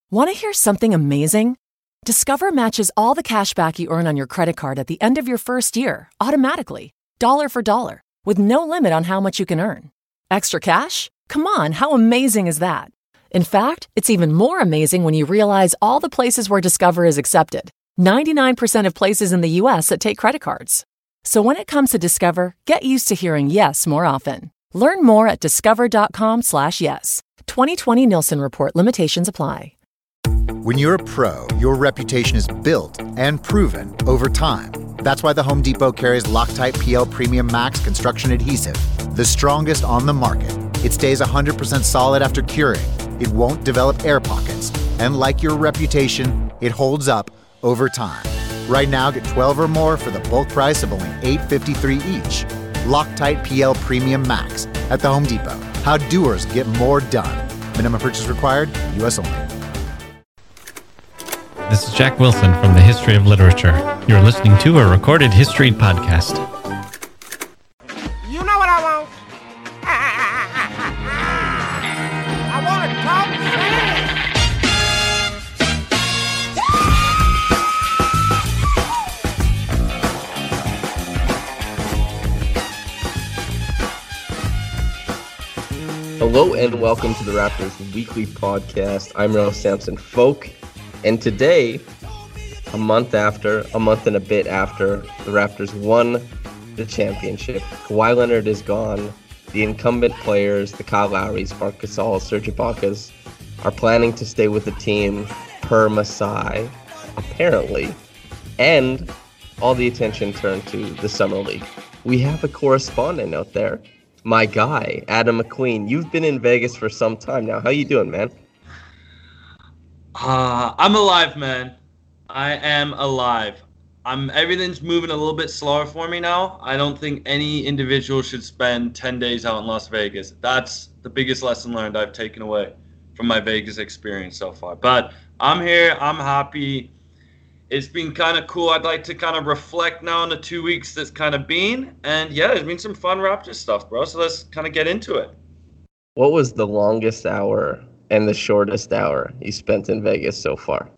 Want to hear something amazing? Discover matches all the cash back you earn on your credit card at the end of your first year, automatically, dollar for dollar, with no limit on how much you can earn. Extra cash? Come on, how amazing is that? In fact, it's even more amazing when you realize all the places where Discover is accepted. 99% of places in the U.S. that take credit cards. So when it comes to Discover, get used to hearing yes more often. Learn more at discover.com/yes. 2020 Nielsen Report. Limitations apply. When you're a pro, your reputation is built and proven over time. That's why the Home Depot carries Loctite PL Premium Max Construction Adhesive, the strongest on the market. It stays 100% solid after curing. It won't develop air pockets. And like your reputation, it holds up over time. Right now, get 12 or more for the bulk price of only $8.53 each. Loctite PL Premium Max at the Home Depot. How doers get more done. Minimum purchase required, U.S. only. This is Jack Wilson from the History of Literature. You're listening to a recorded history podcast. You know what I want? I want to talk Hello and welcome to the Raptors Weekly Podcast. I'm Ralph Sampson Folk, and today, a month and a bit after the Raptors won the championship, Kawhi Leonard is gone. The incumbent players, the Kyle Lowrys, Marc Gasol, Serge Ibaka, are planning to stay with the team per Masai, apparently, and all the attention turned to the Summer League. We have a correspondent out there. My guy, Adam McQueen. You've been in Vegas for some time now. How you doing, man? I'm alive, man. I am alive. Everything's moving a little bit slower for me now. I don't think any individual should spend 10 days out in Las Vegas. That's the biggest lesson learned I've taken away from my Vegas experience so far. But I'm here. I'm happy. It's been kind of cool. I'd like to kind of reflect now on the 2 weeks that's kind of been. And yeah, there's been some fun Raptors stuff, bro. So let's kind of get into it. What was the longest hour and the shortest hour you spent in Vegas so far?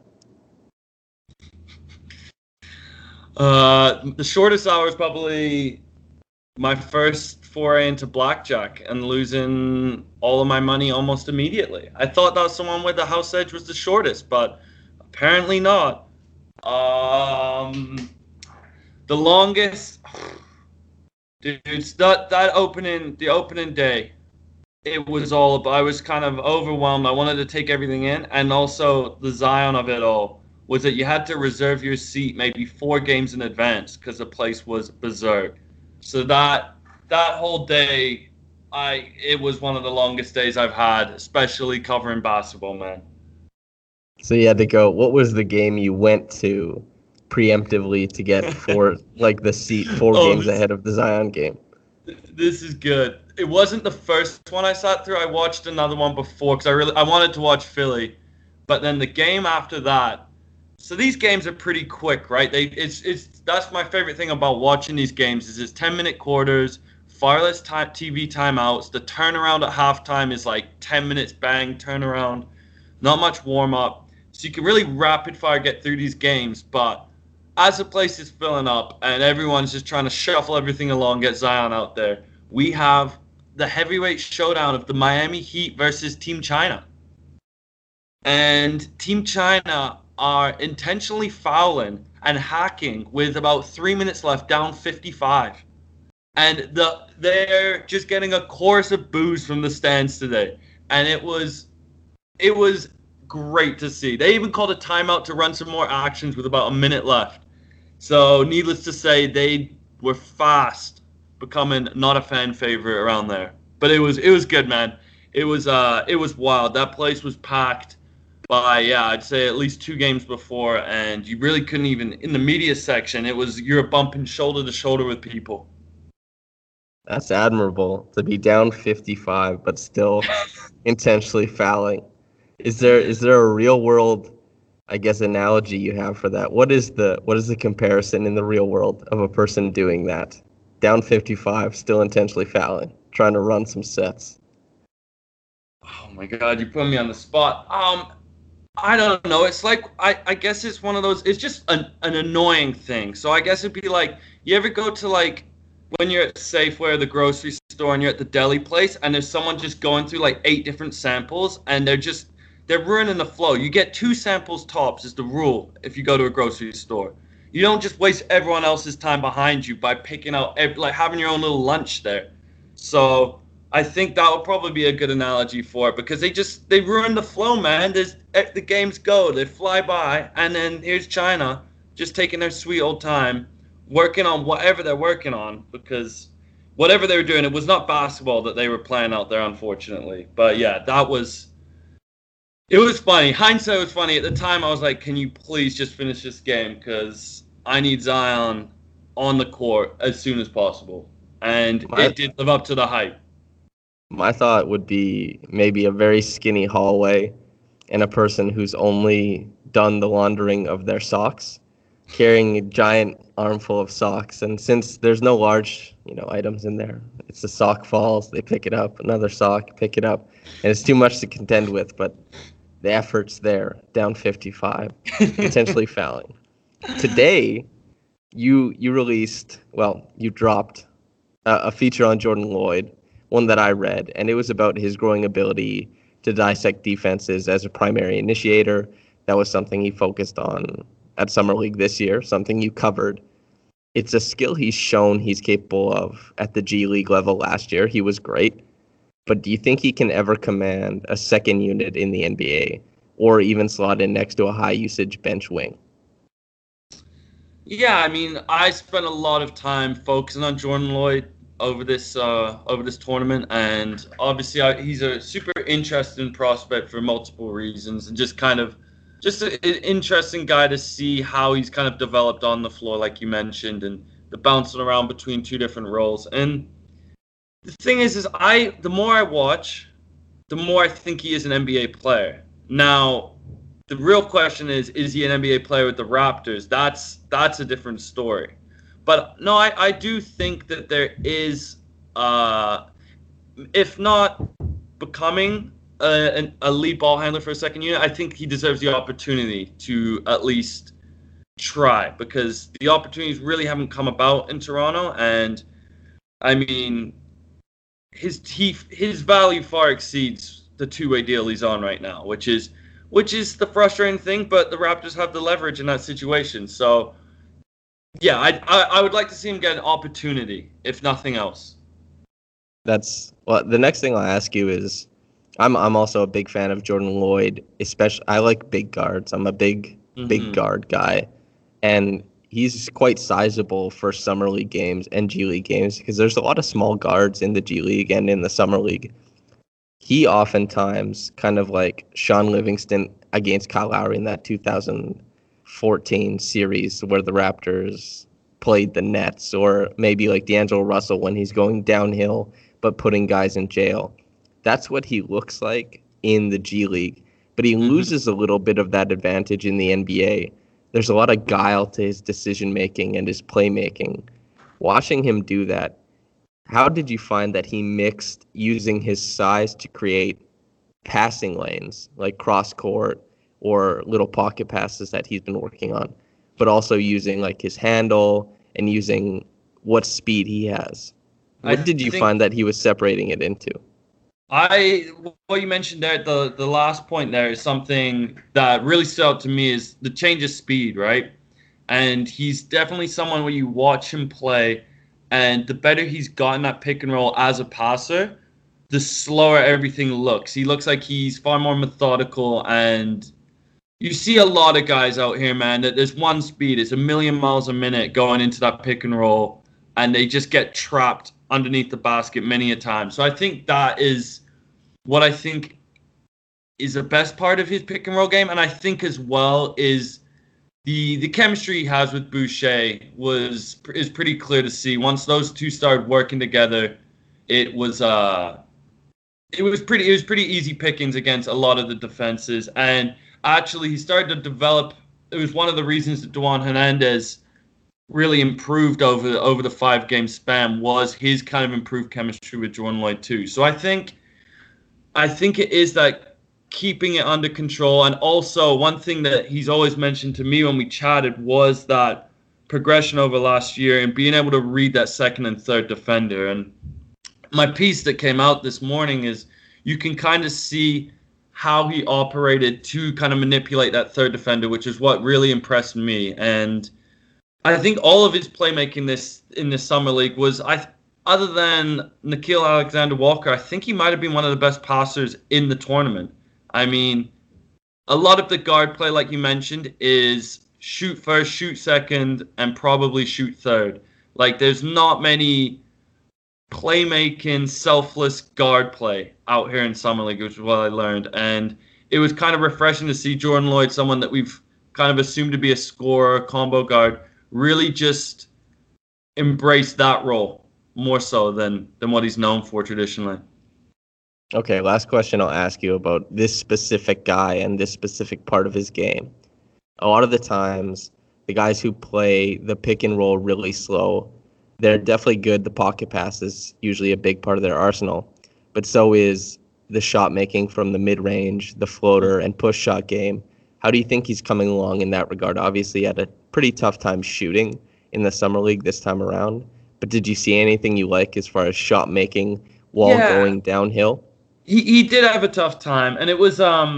The shortest hour is probably my first foray into blackjack and losing all of my money almost immediately. I thought that someone with the house edge was the shortest, but apparently not. The longest, dudes, the opening day, it was all about, I was kind of overwhelmed. I wanted to take everything in, and also the Zion of it all was that you had to reserve your seat maybe 4 games in advance because the place was berserk. So that whole day, it was one of the longest days I've had, especially covering basketball, man. So you had to go. What was the game you went to preemptively to get the seat 4 games ahead of the Zion game? This is good. It wasn't the first one I sat through. I watched another one before because I wanted to watch Philly, but then the game after that. So these games are pretty quick, right? That's my favorite thing about watching these games is it's 10-minute quarters, far less TV timeouts. The turnaround at halftime is like 10 minutes bang turnaround, not much warm up. So you can really rapid fire get through these games, but as the place is filling up and everyone's just trying to shuffle everything along, get Zion out there, we have the heavyweight showdown of the Miami Heat versus Team China. And Team China are intentionally fouling and hacking with about 3 minutes left, down 55. And they're just getting a chorus of boos from the stands today. And it was great to see. They even called a timeout to run some more actions with about a minute left. So needless to say, they were fast becoming not a fan favorite around there. But it was good, man. It was wild. That place was packed by, I'd say at least 2 games before, and you really couldn't even, in the media section, you're bumping shoulder to shoulder with people. That's admirable to be down 55, but still intentionally fouling. Is there a real world, I guess, analogy you have for that? What is the comparison in the real world of a person doing that? Down 55, still intentionally fouling, trying to run some sets. Oh my God, you put me on the spot. I don't know. It's like, I guess it's one of those, it's just an annoying thing. So I guess it'd be like, you ever go to like, when you're at Safeway or the grocery store and you're at the deli place and there's someone just going through like 8 different samples and they're ruining the flow. You get 2 samples tops is the rule if you go to a grocery store. You don't just waste everyone else's time behind you by picking out, like having your own little lunch there. So I think that would probably be a good analogy for it because they ruin the flow, man. The games go, they fly by, and then here's China just taking their sweet old time working on whatever they're working on because whatever they were doing, it was not basketball that they were playing out there, unfortunately. But yeah, it was funny. Hindsight was funny. At the time, I was like, can you please just finish this game because I need Zion on the court as soon as possible. And it did live up to the hype. My thought would be maybe a very skinny hallway and a person who's only done the laundering of their socks, carrying a giant armful of socks. And since there's no large, items in there, it's the sock falls, they pick it up, another sock, pick it up. And it's too much to contend with, but the effort's there, down 55, potentially fouling. Today, you dropped a feature on Jordan Lloyd, one that I read, and it was about his growing ability to dissect defenses as a primary initiator. That was something he focused on at Summer League this year, something you covered. It's a skill he's shown he's capable of at the G League level last year. He was great. But do you think he can ever command a second unit in the NBA or even slot in next to a high-usage bench wing? Yeah, I mean, I spent a lot of time focusing on Jordan Lloyd over this tournament, and obviously he's a super interesting prospect for multiple reasons, and just an interesting guy to see how he's kind of developed on the floor, like you mentioned, and the bouncing around between 2 different roles. And the thing is the more I watch, the more I think he is an NBA player. Now, the real question is he an NBA player with the Raptors? That's a different story. But no, I do think that there is, if not becoming a lead ball handler for a second unit, I think he deserves the opportunity to at least try because the opportunities really haven't come about in Toronto. And I mean, his value far exceeds the 2-way deal he's on right now, which is the frustrating thing. But the Raptors have the leverage in that situation, so. Yeah, I would like to see him get an opportunity, if nothing else. The next thing I'll ask you is, I'm also a big fan of Jordan Lloyd, especially I like big guards. I'm a big guard guy, and he's quite sizable for Summer League games and G League games because there's a lot of small guards in the G League and in the Summer League. He oftentimes, kind of like Sean Livingston against Kyle Lowry in that 2014 series where the Raptors played the Nets, or maybe like D'Angelo Russell when he's going downhill but putting guys in jail. That's what he looks like in the G League, but he loses a little bit of that advantage in the NBA. There's a lot of guile to his decision-making and his playmaking. Watching him do that, how did you find that he mixed using his size to create passing lanes, like cross-court or little pocket passes that he's been working on, but also using like his handle and using what speed he has? What did you find that he was separating it into? What you mentioned there, the last point there is something that really stood out to me is the change of speed, right? And he's definitely someone where you watch him play, and the better he's gotten that pick and roll as a passer, the slower everything looks. He looks like he's far more methodical, and you see a lot of guys out here, man, that there's one speed. It's 1,000,000 miles a minute going into that pick and roll, and they just get trapped underneath the basket many a time. So I think that is what I think is the best part of his pick and roll game. And I think as well is the chemistry he has with Boucher is pretty clear to see. Once those two started working together, it was pretty easy pickings against a lot of the defenses. And actually he started to develop. It was one of the reasons that Juwan Hernandez really improved over the 5-game span was his kind of improved chemistry with Jordan Lloyd too. So I think it is that keeping it under control. And also, one thing that he's always mentioned to me when we chatted was that progression over last year and being able to read that second and third defender. And my piece that came out this morning is you can kind of see how he operated to kind of manipulate that third defender, which is what really impressed me. And I think all of his playmaking in this summer league was, other than Nickeil Alexander-Walker, I think he might have been one of the best passers in the tournament. I mean, a lot of the guard play, like you mentioned, is shoot first, shoot second, and probably shoot third. Like, there's not many playmaking, selfless guard play out here in Summer League, which is what I learned. And it was kind of refreshing to see Jordan Lloyd, someone that we've kind of assumed to be a scorer, combo guard, really just embrace that role more so than what he's known for traditionally. Okay, last question I'll ask you about this specific guy and this specific part of his game. A lot of the times, the guys who play the pick and roll really slow, they're definitely good. The pocket pass is usually a big part of their arsenal, but so is the shot making from the mid-range, the floater, and push shot game. How do you think he's coming along in that regard? Obviously, he had a pretty tough time shooting in the Summer League this time around, but did you see anything you like as far as shot making while going downhill? He did have a tough time, and it was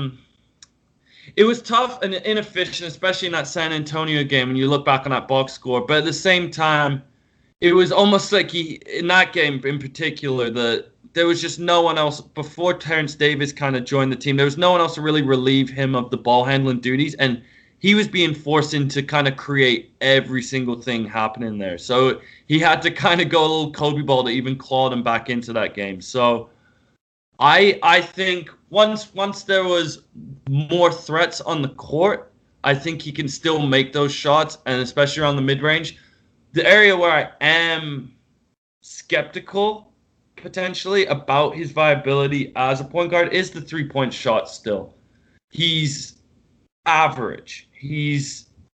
tough and inefficient, especially in that San Antonio game when you look back on that box score. But at the same time, it was almost like in that game in particular, there was just no one else before Terrence Davis kind of joined the team. There was no one else to really relieve him of the ball handling duties, and he was being forced into kind of create every single thing happening there. So he had to kind of go a little Kobe ball to even claw him back into that game. So I think once there was more threats on the court, I think he can still make those shots, and especially around the mid-range. The area where I am skeptical potentially about his viability as a point guard is the three-point shot still. He's average. He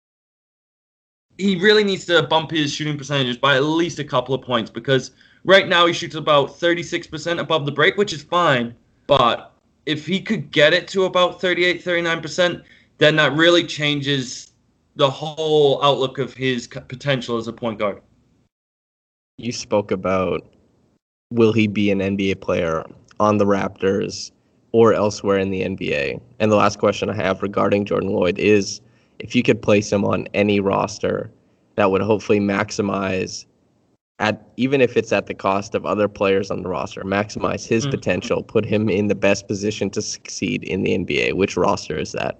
really needs to bump his shooting percentages by at least a couple of points, because right now he shoots about 36% above the break, which is fine. But if he could get it to about 38, 39%, then that really changes the whole outlook of his potential as a point guard. You spoke about, will he be an NBA player on the Raptors or elsewhere in the NBA? And the last question I have regarding Jordan Lloyd is, if you could place him on any roster that would hopefully maximize, even if it's at the cost of other players on the roster, maximize his potential, put him in the best position to succeed in the NBA, which roster is that?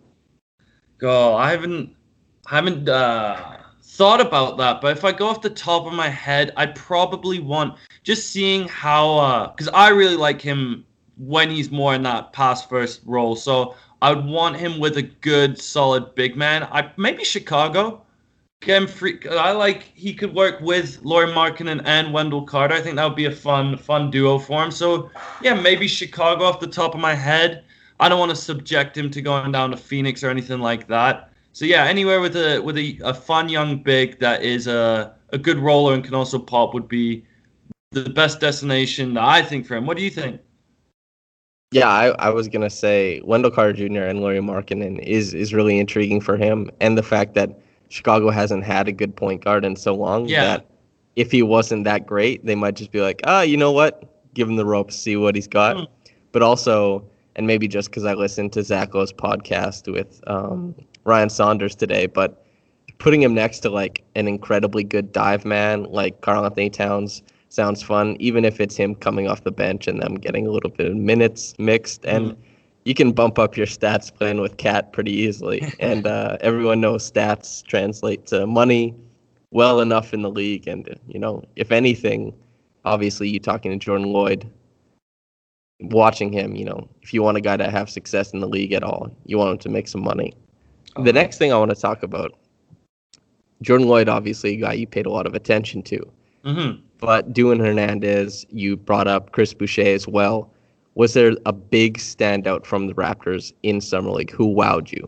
I haven't thought about that, but if I go off the top of my head, I'd probably want, just seeing how, because I really like him when he's more in that pass first role, so I would want him with a good solid big man. Maybe Chicago. Get him free. He could work with Lauri Markkanen and Wendell Carter. I think that would be a fun duo for him. So yeah, maybe Chicago off the top of my head. I don't want to subject him to going down to Phoenix or anything like that. So yeah, anywhere with a fun young big that is a good roller and can also pop would be the best destination, I think, for him. What do you think? Yeah, I was going to say Wendell Carter Jr. and Lauri Markkanen is really intriguing for him. And the fact that Chicago hasn't had a good point guard in so long that if he wasn't that great, they might just be like, you know what? Give him the ropes, see what he's got. But also, and maybe just because I listened to Zach Lowe's podcast with Ryan Saunders today, but putting him next to like an incredibly good dive man like Karl-Anthony Towns sounds fun, even if it's him coming off the bench and them getting a little bit of minutes mixed. And you can bump up your stats playing with Cat pretty easily. And everyone knows stats translate to money well enough in the league. And, if anything, obviously you talking to Jordan Lloyd, watching him, if you want a guy to have success in the league at all, you want him to make some money. The next thing I want to talk about, Jordan Lloyd, obviously a guy you paid a lot of attention to. But Duan Hernandez, you brought up Chris Boucher as well. Was there a big standout from the Raptors in Summer League who wowed you?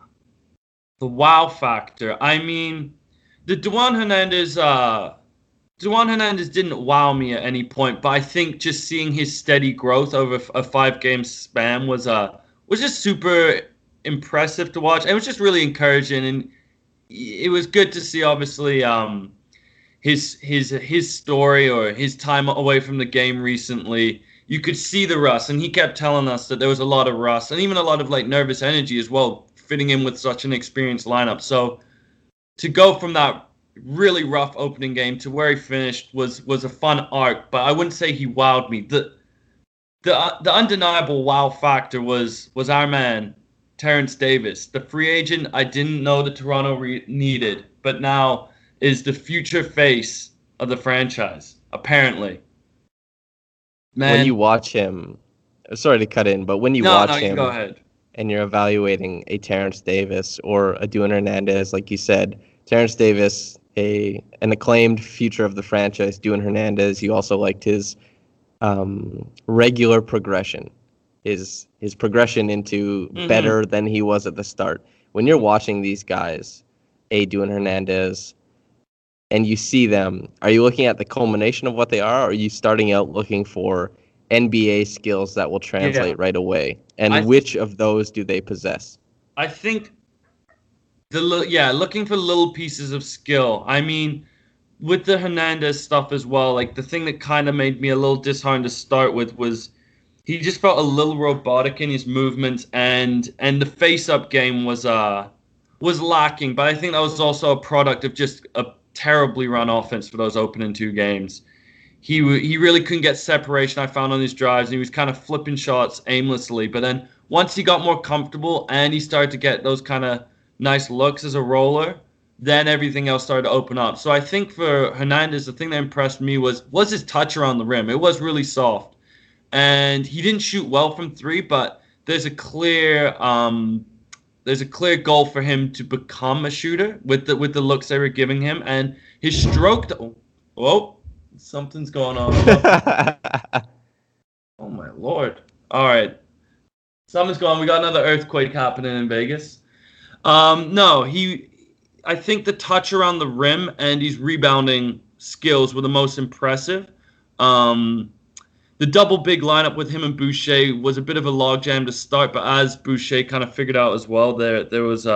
The wow factor. I mean, the Duan Hernandez Juan Hernandez didn't wow me at any point, but I think just seeing his steady growth over a 5-game span was just super impressive to watch. It was just really encouraging, and it was good to see, obviously, his story or his time away from the game recently. You could see the rust, and he kept telling us that there was a lot of rust and even a lot of like nervous energy as well, fitting in with such an experienced lineup. So to go from that really rough opening game to where he finished was a fun arc, but I wouldn't say he wowed me. The undeniable wow factor was our man Terrence Davis, the free agent I didn't know that Toronto needed, but now is the future face of the franchise, apparently. Man, when you watch him, sorry to cut in, but when you watch him, go ahead. And you're evaluating a Terrence Davis or a Duan Hernandez, like you said, Terrence Davis, an acclaimed future of the franchise. Duan Hernandez, you also liked his regular progression, his progression into better than he was at the start. When you're watching these guys, Duan Hernandez, and you see them, are you looking at the culmination of what they are, or are you starting out looking for NBA skills that will translate right away? And which of those do they possess? I think looking for little pieces of skill. I mean, with the Hernandez stuff as well, like the thing that kind of made me a little disheartened to start with was he just felt a little robotic in his movements, and the face-up game was lacking. But I think that was also a product of just a terribly run offense for those opening 2 games. He really couldn't get separation, I found, on his drives, and he was kind of flipping shots aimlessly. But then once he got more comfortable and he started to get those kind of nice looks as a roller, then everything else started to open up. So I think for Hernandez, the thing that impressed me was his touch around the rim. It was really soft. And he didn't shoot well from 3, but there's a clear goal for him to become a shooter with the looks they were giving him, and his stroke. Whoa, something's going on. Oh my Lord! All right, something's going on. We got another earthquake happening in Vegas. I think the touch around the rim and his rebounding skills were the most impressive. The double big lineup with him and Boucher was a bit of a logjam to start, but as Boucher kind of figured out as well, they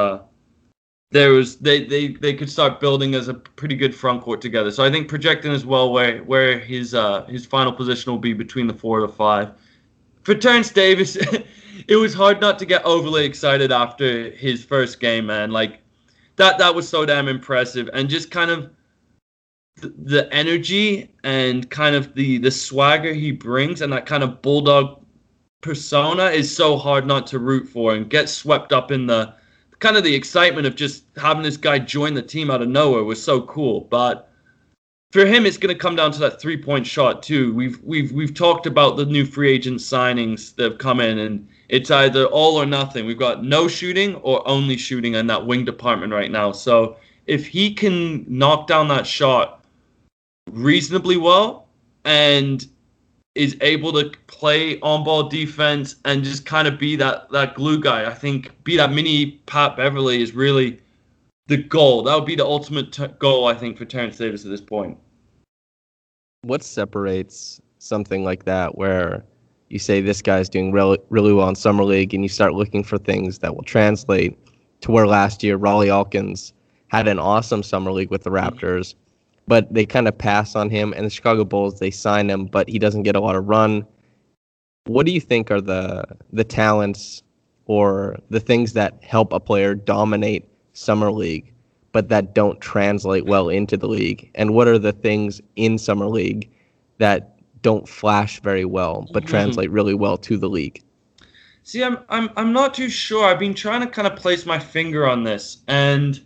could start building as a pretty good front court together. So I think projecting as well where his final position will be between the 4 to 5. For Terrence Davis, it was hard not to get overly excited after his first game, man. Like that was so damn impressive, and just kind of the energy and kind of the swagger he brings and that kind of bulldog persona is so hard not to root for and get swept up in the kind of the excitement of just having this guy join the team out of nowhere was so cool. But for him, it's going to come down to that 3-point shot too. We've talked about the new free agent signings that have come in, and it's either all or nothing. We've got no shooting or only shooting in that wing department right now. So if he can knock down that shot reasonably well and is able to play on-ball defense and just kind of be that glue guy, I think be that mini Pat Beverly is really the goal. That would be the ultimate goal, I think, for Terrence Davis at this point. What separates something like that where you say this guy's doing really well in Summer League and you start looking for things that will translate to where last year Rawle Alkins had an awesome Summer League with the Raptors, but they kind of pass on him, and the Chicago Bulls, they sign him, but he doesn't get a lot of run. What do you think are the talents or the things that help a player dominate Summer League, but that don't translate well into the league? And what are the things in Summer League that don't flash very well, but translate really well to the league? See, I'm not too sure. I've been trying to kind of place my finger on this, and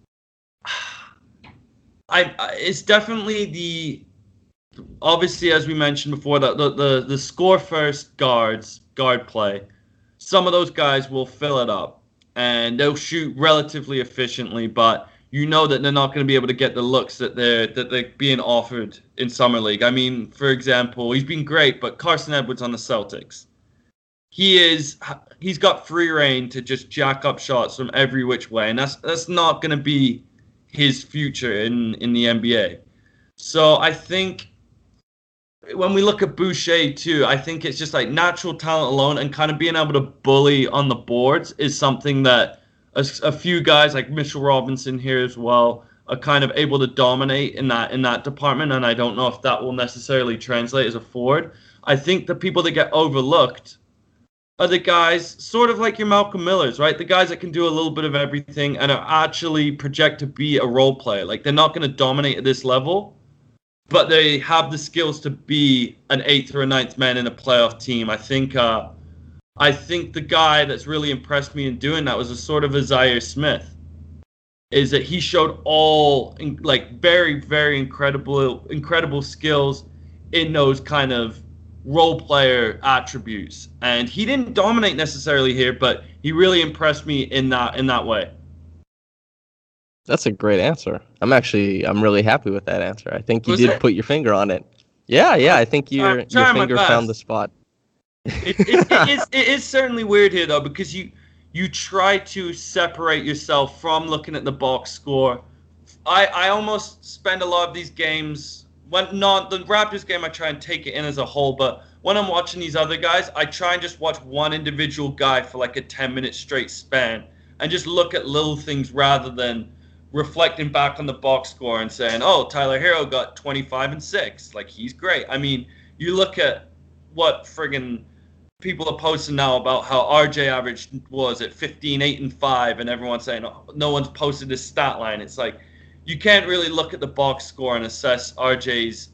it's definitely obviously, as we mentioned before, the score first guard play. Some of those guys will fill it up and they'll shoot relatively efficiently, but you know that they're not going to be able to get the looks that they're being offered in Summer League. I mean, for example, he's been great, but Carson Edwards on the Celtics, he's got free reign to just jack up shots from every which way, and that's not going to be his future in the NBA. So I think when we look at Boucher too, I think it's just like natural talent alone and kind of being able to bully on the boards is something that a few guys like Mitchell Robinson here as well are kind of able to dominate in that department. And I don't know if that will necessarily translate as a forward. I think the people that get overlooked are the guys sort of like your Malcolm Millers, right? The guys that can do a little bit of everything and are actually project to be a role player. Like they're not going to dominate at this level, but they have the skills to be an 8th or a 9th man in a playoff team. I think the guy that's really impressed me in doing that was a sort of a Zaire Smith, is that he showed all like very, very incredible skills in those kind of role player attributes. And he didn't dominate necessarily here, but he really impressed me in that way. That's a great answer. I'm really happy with that answer. I think you did put your finger on it. Yeah. I think your finger found the spot. It is certainly weird here though, because you try to separate yourself from looking at the box score. I almost spend a lot of these games, when not the Raptors game, I try and take it in as a whole, but when I'm watching these other guys, I try and just watch one individual guy for like a 10-minute straight span and just look at little things rather than reflecting back on the box score and saying, oh, Tyler Hero got 25 and 6. Like, he's great. I mean, you look at what friggin' people are posting now about how RJ averaged was at 15, 8, and 5, and everyone's saying, oh, no one's posted this stat line. It's like, you can't really look at the box score and assess RJ's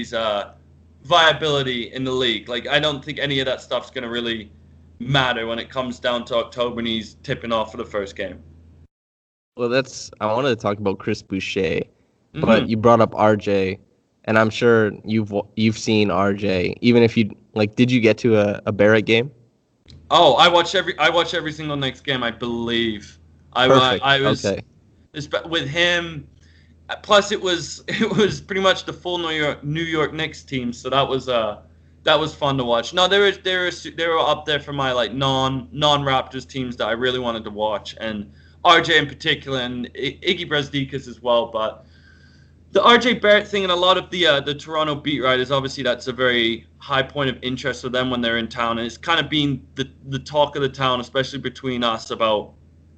viability in the league. Like, I don't think any of that stuff's going to really matter when it comes down to October and he's tipping off for the first game. Well, I wanted to talk about Chris Boucher, but you brought up RJ, and I'm sure you've seen RJ. Even if you did you get to a Barrett game? Oh, I watch every single next game, I believe. I was okay. With him. Plus, it was pretty much the full New York Knicks team, so that was fun to watch. No, they were up there for my like non-Raptors teams that I really wanted to watch, and RJ in particular, and Iggy Brasdeikis as well. But the RJ Barrett thing, and a lot of the Toronto beat writers, obviously that's a very high point of interest for them when they're in town, and it's kind of been the talk of the town, especially between us, about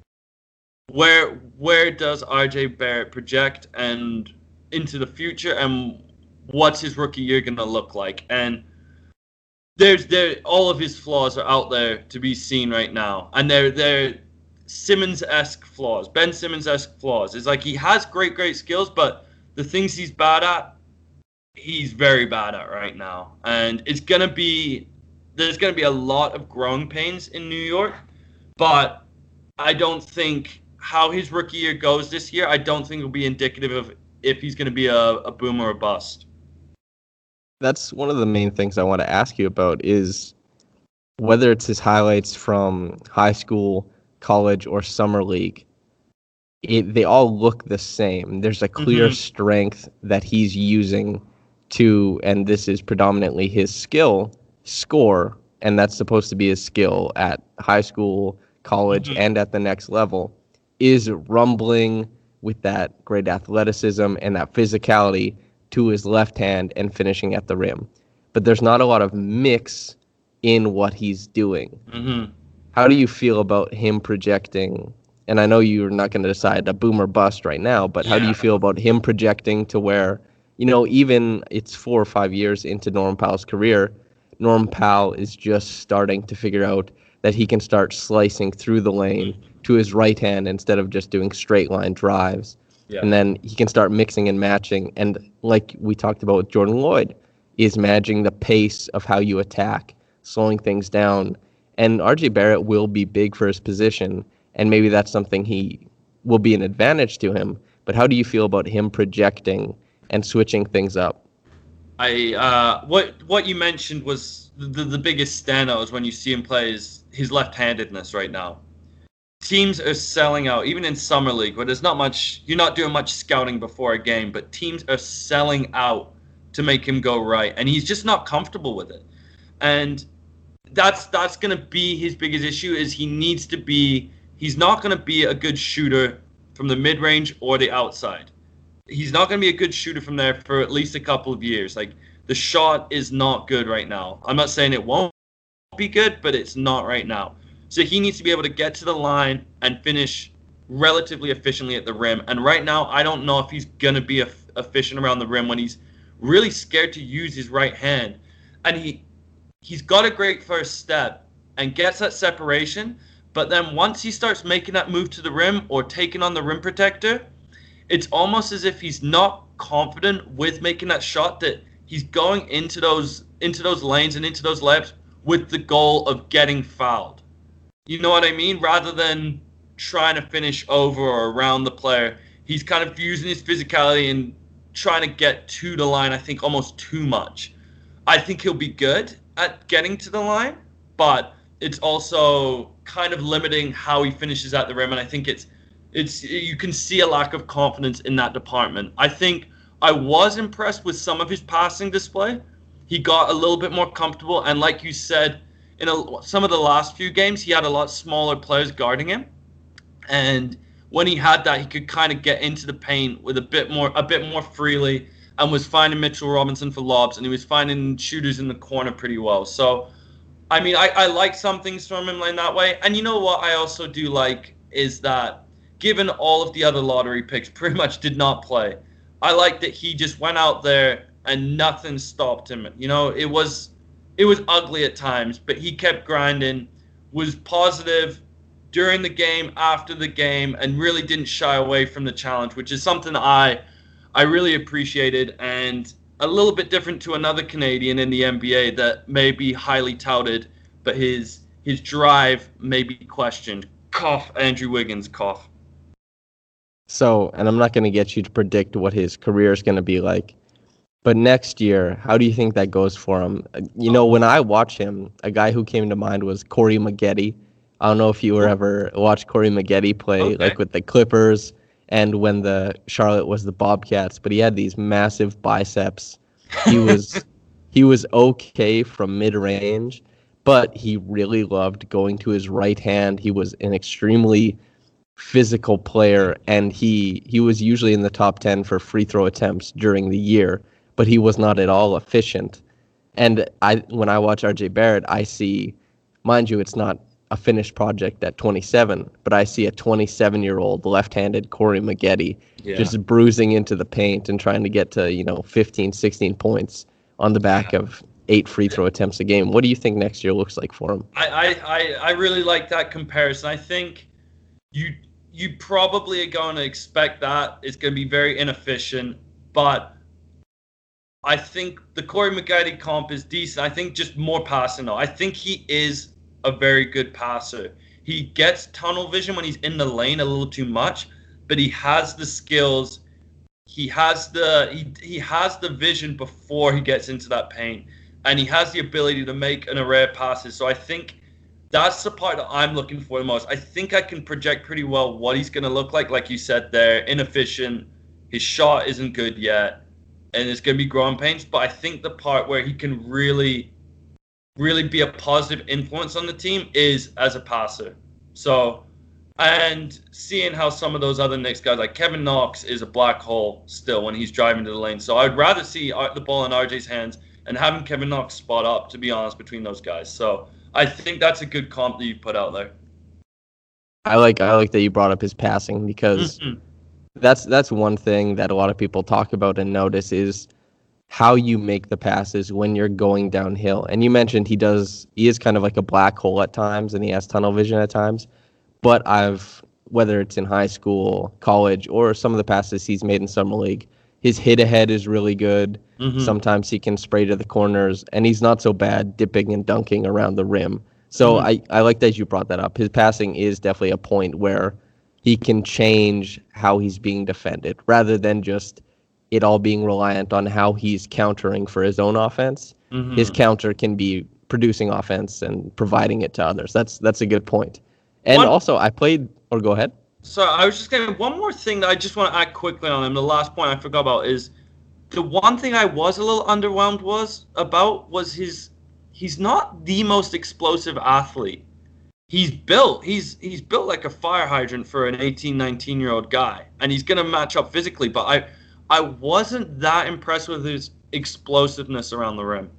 where does RJ Barrett project and into the future, and what's his rookie year going to look like. And all of his flaws are out there to be seen right now, and they're Simmons-esque flaws, Ben Simmons-esque flaws. It's like he has great skills, but the things he's bad at, he's very bad at right now. And there's gonna be a lot of growing pains in New York, but I don't think how his rookie year goes this year, I don't think will be indicative of if he's going to be a boom or a bust. That's one of the main things I want to ask you about, is whether it's his highlights from high school, college, or summer league. They all look the same. There's a clear strength that he's using to, and this is predominantly his skill, score, and that's supposed to be his skill at high school, college, and at the next level, is rumbling with that great athleticism and that physicality to his left hand and finishing at the rim. But there's not a lot of mix in what he's doing. How do you feel about him projecting? And I know you're not going to decide a boom or bust right now, but how do you feel about him projecting to where, even it's 4 or 5 years into Norm Powell's career, Norm Powell is just starting to figure out that he can start slicing through the lane to his right hand instead of just doing straight line drives. And then he can start mixing and matching. And like we talked about with Jordan Lloyd, is managing the pace of how you attack, slowing things down. And RJ Barrett will be big for his position, and maybe that's something he will be an advantage to him. But how do you feel about him projecting and switching things up? What you mentioned was the biggest standout is when you see him play his left-handedness right now. Teams are selling out, even in Summer League, where there's not much, you're not doing much scouting before a game, but teams are selling out to make him go right, and he's just not comfortable with it. And that's going to be his biggest issue, is he's not going to be a good shooter from the mid-range or the outside. he's not going to be a good shooter from there for at least a couple of years. Like, the shot is not good right now. I'm not saying it won't be good, but it's not right now. So he needs to be able to get to the line and finish relatively efficiently at the rim. And right now, I don't know if he's going to be efficient around the rim when he's really scared to use his right hand. And he's got a great first step and gets that separation. But then once he starts making that move to the rim or taking on the rim protector, it's almost as if he's not confident with making that shot, that he's going into those lanes and into those layups with the goal of getting fouled. You know what I mean? Rather than trying to finish over or around the player, he's kind of using his physicality and trying to get to the line, I think, almost too much. I think he'll be good at getting to the line, but it's also kind of limiting how he finishes at the rim, and I think it's you can see a lack of confidence in that department. I think I was impressed with some of his passing display. He got a little bit more comfortable, and like you said, in some of the last few games, he had a lot smaller players guarding him, and when he had that, he could kind of get into the paint with a bit more freely, and was finding Mitchell Robinson for lobs, and he was finding shooters in the corner pretty well. So, I mean, I like some things from him in that way. And you know what I also do like is that given all of the other lottery picks pretty much did not play, I like that he just went out there and nothing stopped him. You know, it was ugly at times, but he kept grinding, was positive during the game, after the game, and really didn't shy away from the challenge, which is something I really appreciated, and a little bit different to another Canadian in the NBA that may be highly touted, but his drive may be questioned. Cough, Andrew Wiggins, cough. So, and I'm not going to get you to predict what his career is going to be like, but next year, how do you think that goes for him? You know, when I watch him, a guy who came to mind was Corey Maggette. I don't know if you ever watched Corey Maggette play, like with the Clippers and when the Charlotte was the Bobcats, but he had these massive biceps. He was okay from mid-range, but he really loved going to his right hand. He was an extremely physical player, and he was usually in the top 10 for free throw attempts during the year, but he was not at all efficient. And when I watch RJ Barrett, I see, mind you, it's not a finished project at 27, but I see a 27-year-old left-handed Corey Maggette just bruising into the paint and trying to get to, 15, 16 points on the back of 8 free throw attempts a game. What do you think next year looks like for him? I really like that comparison. I think you probably are going to expect that. It's going to be very inefficient, but I think the Corey Maggette comp is decent. I think just more passing, though. I think he is a very good passer. He gets tunnel vision when he's in the lane a little too much, but he has the skills. He has the vision before he gets into that paint, and he has the ability to make an array of passes. So I think that's the part that I'm looking for the most. I think I can project pretty well what he's going to look like you said there, inefficient. His shot isn't good yet, and it's going to be growing pains, but I think the part where he can really be a positive influence on the team is as a passer. So, and seeing how some of those other Knicks guys, like Kevin Knox, is a black hole still when he's driving to the lane. So I'd rather see the ball in RJ's hands and having Kevin Knox spot up, to be honest, between those guys. So I think that's a good comp that you put out there. I like that you brought up his passing, because that's one thing that a lot of people talk about and notice is how you make the passes when you're going downhill. And you mentioned he is kind of like a black hole at times, and he has tunnel vision at times. But whether it's in high school, college, or some of the passes he's made in summer league, his hit ahead is really good. Sometimes he can spray to the corners, and he's not so bad dipping and dunking around the rim. So I like that you brought that up. His passing is definitely a point where he can change how he's being defended, rather than just it all being reliant on how he's countering for his own offense. His counter can be producing offense and providing it to others. That's a good point. And also, go ahead. So I was just going to, one more thing that I just want to add quickly on him. The last point I forgot about is the one thing I was a little underwhelmed was he's not the most explosive athlete. He's built like a fire hydrant for an 18, 19-year-old guy, and he's going to match up physically. But I wasn't that impressed with his explosiveness around the rim.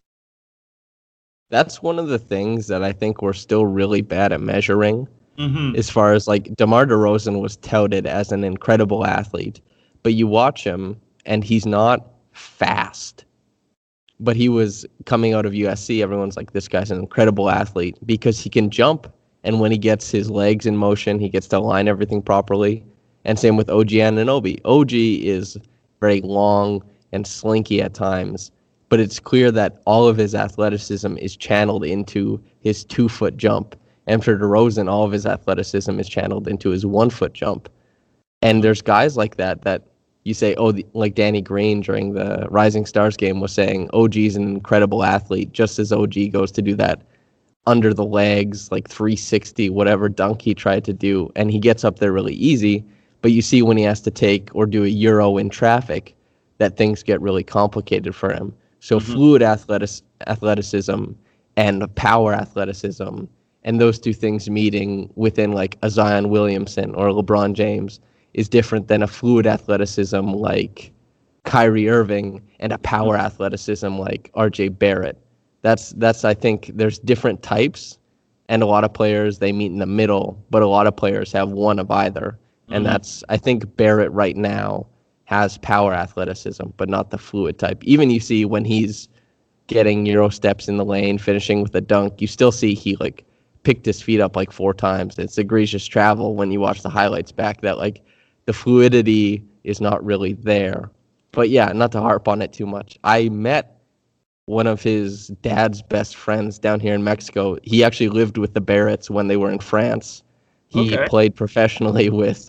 That's one of the things that I think we're still really bad at measuring. Mm-hmm. As far as like DeMar DeRozan was touted as an incredible athlete, but you watch him and he's not fast. But he was coming out of USC. Everyone's like, this guy's an incredible athlete because he can jump. And when he gets his legs in motion, he gets to align everything properly. And same with OG Anunoby. OG is very long and slinky at times, but it's clear that all of his athleticism is channeled into his 2-foot jump. And for DeRozan, all of his athleticism is channeled into his 1-foot jump. And there's guys like that you say, like Danny Green during the Rising Stars game was saying, OG's an incredible athlete, just as OG goes to do that under the legs, like 360, whatever dunk he tried to do, and he gets up there really easy. But you see when he has to take or do a Euro in traffic, that things get really complicated for him. So fluid athleticism and power athleticism, and those two things meeting within like a Zion Williamson or LeBron James is different than a fluid athleticism like Kyrie Irving and a power athleticism like RJ Barrett. That's I think there's different types, and a lot of players, they meet in the middle, but a lot of players have one of either. And that's, I think Barrett right now has power athleticism, but not the fluid type. Even you see when he's getting Euro steps in the lane, finishing with a dunk, you still see he like picked his feet up like 4 times. It's egregious travel when you watch the highlights back that like the fluidity is not really there. But yeah, not to harp on it too much. I met one of his dad's best friends down here in Mexico. He actually lived with the Barretts when they were in France. He played professionally with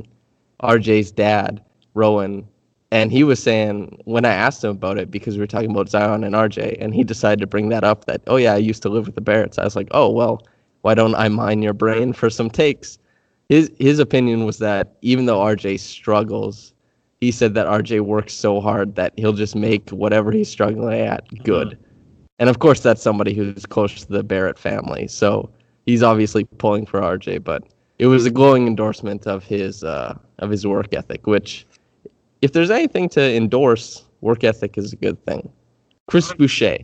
RJ's dad, Rowan. And he was saying, when I asked him about it, because we were talking about Zion and RJ, and he decided to bring that up, that, oh yeah, I used to live with the Barretts. I was like, oh, well, why don't I mine your brain for some takes? His opinion was that even though RJ struggles, he said that RJ works so hard that he'll just make whatever he's struggling at good. And of course, that's somebody who's close to the Barrett family. So he's obviously pulling for RJ, but it was a glowing endorsement of his work ethic, which, if there's anything to endorse, work ethic is a good thing. Chris Boucher.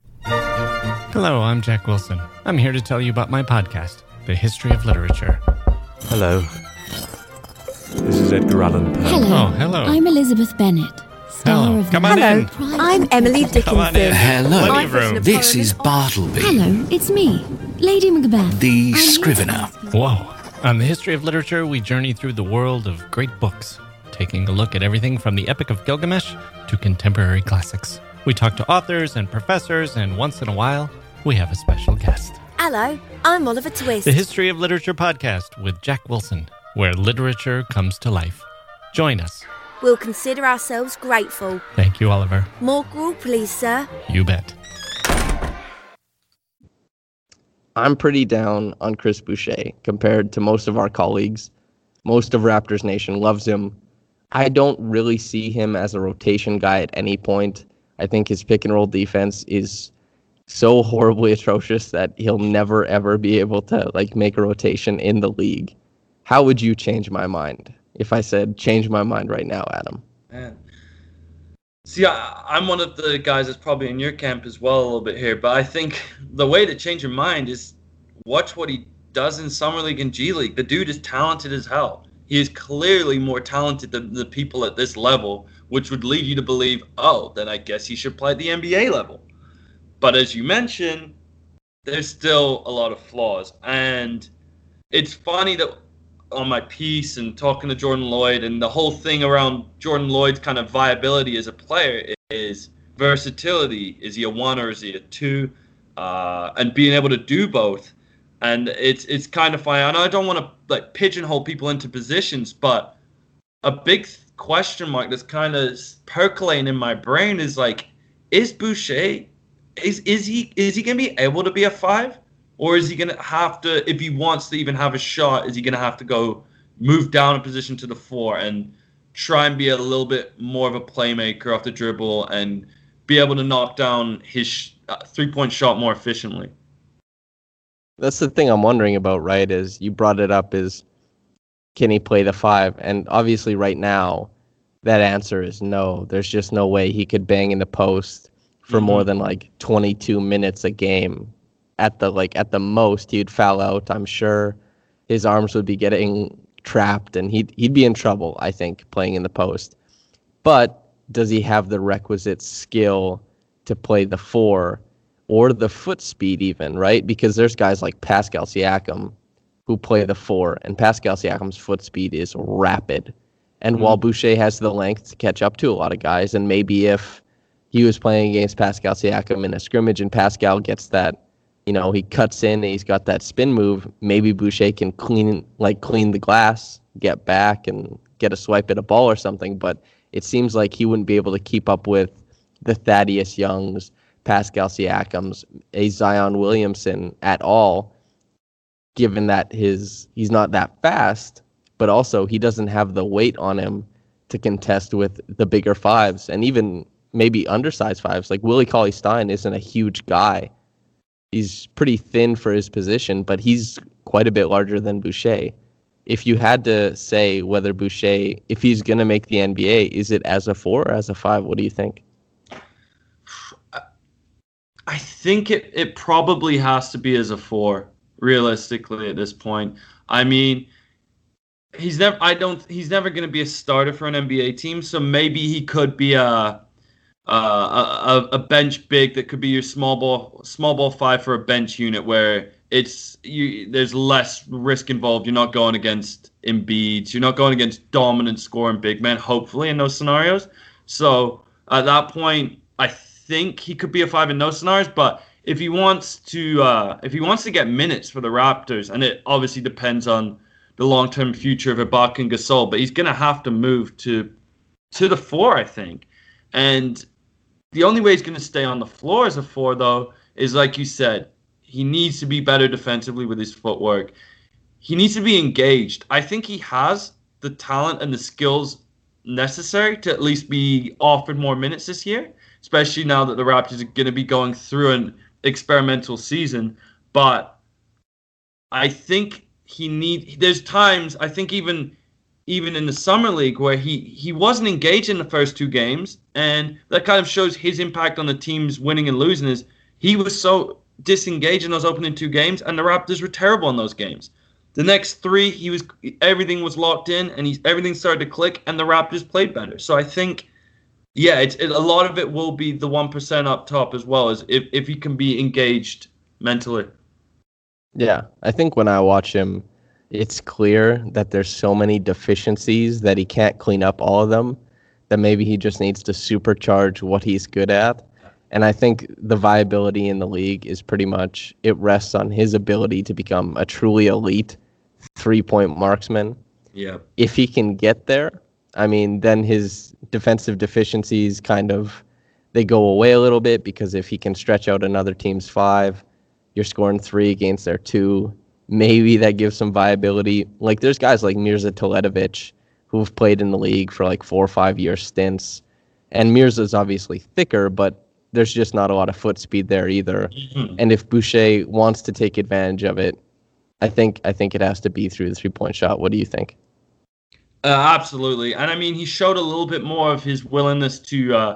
Hello, I'm Jack Wilson. I'm here to tell you about my podcast, The History of Literature. Hello. This is Edgar Allan Poe. Hello. Oh, hello. I'm Elizabeth Bennet, star Hello. of Come on in. I'm Emily Come on in. Dickinson. Hello. Plenty of room. This is Bartleby, Hello, it's me, Lady Macbeth. the I'm here scrivener. Whoa. On The History of Literature, we journey through the world of great books, taking a look at everything from the Epic of Gilgamesh to contemporary classics. We talk to authors and professors, and once in a while, we have a special guest. Hello, I'm Oliver Twist. The History of Literature podcast with Jack Wilson, where literature comes to life. Join us. We'll consider ourselves grateful. Thank you, Oliver. More gruel, please, sir. You bet. I'm pretty down on Chris Boucher compared to most of our colleagues. Most of Raptors Nation loves him. I don't really see him as a rotation guy at any point. I think his pick and roll defense is so horribly atrocious that he'll never ever be able to like make a rotation in the league. How would you change my mind if I said change my mind right now, Adam? Man. See, I'm one of the guys that's probably in your camp as well a little bit here, but I think the way to change your mind is watch what he does in Summer League and G League. The dude is talented as hell. He is clearly more talented than the people at this level, which would lead you to believe, oh, then I guess he should play at the NBA level. But as you mentioned, there's still a lot of flaws. And it's funny that on my piece and talking to Jordan Lloyd, and the whole thing around Jordan Lloyd's kind of viability as a player is versatility. Is he a 1 or is he a 2? And being able to do both. And it's kind of funny. And I don't want to like pigeonhole people into positions, but a big question mark that's kind of percolating in my brain is like, is Boucher, is he going to be able to be a 5? Or is he going to have to, if he wants to even have a shot, is he going to have to go move down a position to the 4 and try and be a little bit more of a playmaker off the dribble and be able to knock down his three-point shot more efficiently? That's the thing I'm wondering about, right, is you brought it up, is can he play the 5? And obviously right now, that answer is no. There's just no way he could bang in the post for more than like 22 minutes a game. At the most, he'd foul out. I'm sure his arms would be getting trapped, and he'd be in trouble, I think, playing in the post. But does he have the requisite skill to play the 4 or the foot speed even, right? Because there's guys like Pascal Siakam who play the 4, and Pascal Siakam's foot speed is rapid. And while Boucher has the length to catch up to a lot of guys, and maybe if he was playing against Pascal Siakam in a scrimmage and Pascal gets that, he cuts in and he's got that spin move, maybe Boucher can clean the glass, get back and get a swipe at a ball or something. But it seems like he wouldn't be able to keep up with the Thaddeus Youngs, Pascal Siakams, a Zion Williamson at all, given that he's not that fast, but also he doesn't have the weight on him to contest with the bigger 5s and even maybe undersized 5s. Like Willie Cauley-Stein isn't a huge guy. He's pretty thin for his position, but he's quite a bit larger than Boucher. If you had to say whether Boucher, if he's going to make the NBA, is it as a 4 or as a 5? What do you think? I think it probably has to be as a 4, realistically, at this point. I mean, he's never going to be a starter for an NBA team, so maybe he could be a bench big that could be your small ball 5 for a bench unit where there's less risk involved. You're not going against Embiid. You're not going against dominant scoring big men, hopefully, in those scenarios. So at that point, I think he could be a 5 in those scenarios. But if he wants to get minutes for the Raptors, and it obviously depends on the long-term future of Ibaka and Gasol, but he's going to have to move to the 4, I think. And the only way he's going to stay on the floor as a 4, though, is like you said, he needs to be better defensively with his footwork. He needs to be engaged. I think he has the talent and the skills necessary to at least be offered more minutes this year, especially now that the Raptors are going to be going through an experimental season. But I think there's times, I think even in the summer league where he wasn't engaged in the first 2 games, and that kind of shows his impact on the team's winning and losing is he was so disengaged in those opening 2 games, and the Raptors were terrible in those games. The next 3, everything was locked in, and everything started to click, and the Raptors played better. So I think, a lot of it will be the 1% up top as well, as if he can be engaged mentally. Yeah, I think when I watch him, it's clear that there's so many deficiencies that he can't clean up all of them, that maybe he just needs to supercharge what he's good at. And I think the viability in the league is pretty much, it rests on his ability to become a truly elite 3-point marksman. Yeah. If he can get there, I mean, then his defensive deficiencies they go away a little bit, because if he can stretch out another team's 5, you're scoring 3 against their 2. Maybe that gives some viability. Like there's guys like Mirza Teletovic who've played in the league for like 4 or 5 year stints. And Mirza's obviously thicker, but there's just not a lot of foot speed there either. Mm-hmm. And if Boucher wants to take advantage of it, I think it has to be through the 3-point shot. What do you think? Absolutely. And I mean, he showed a little bit more of his willingness to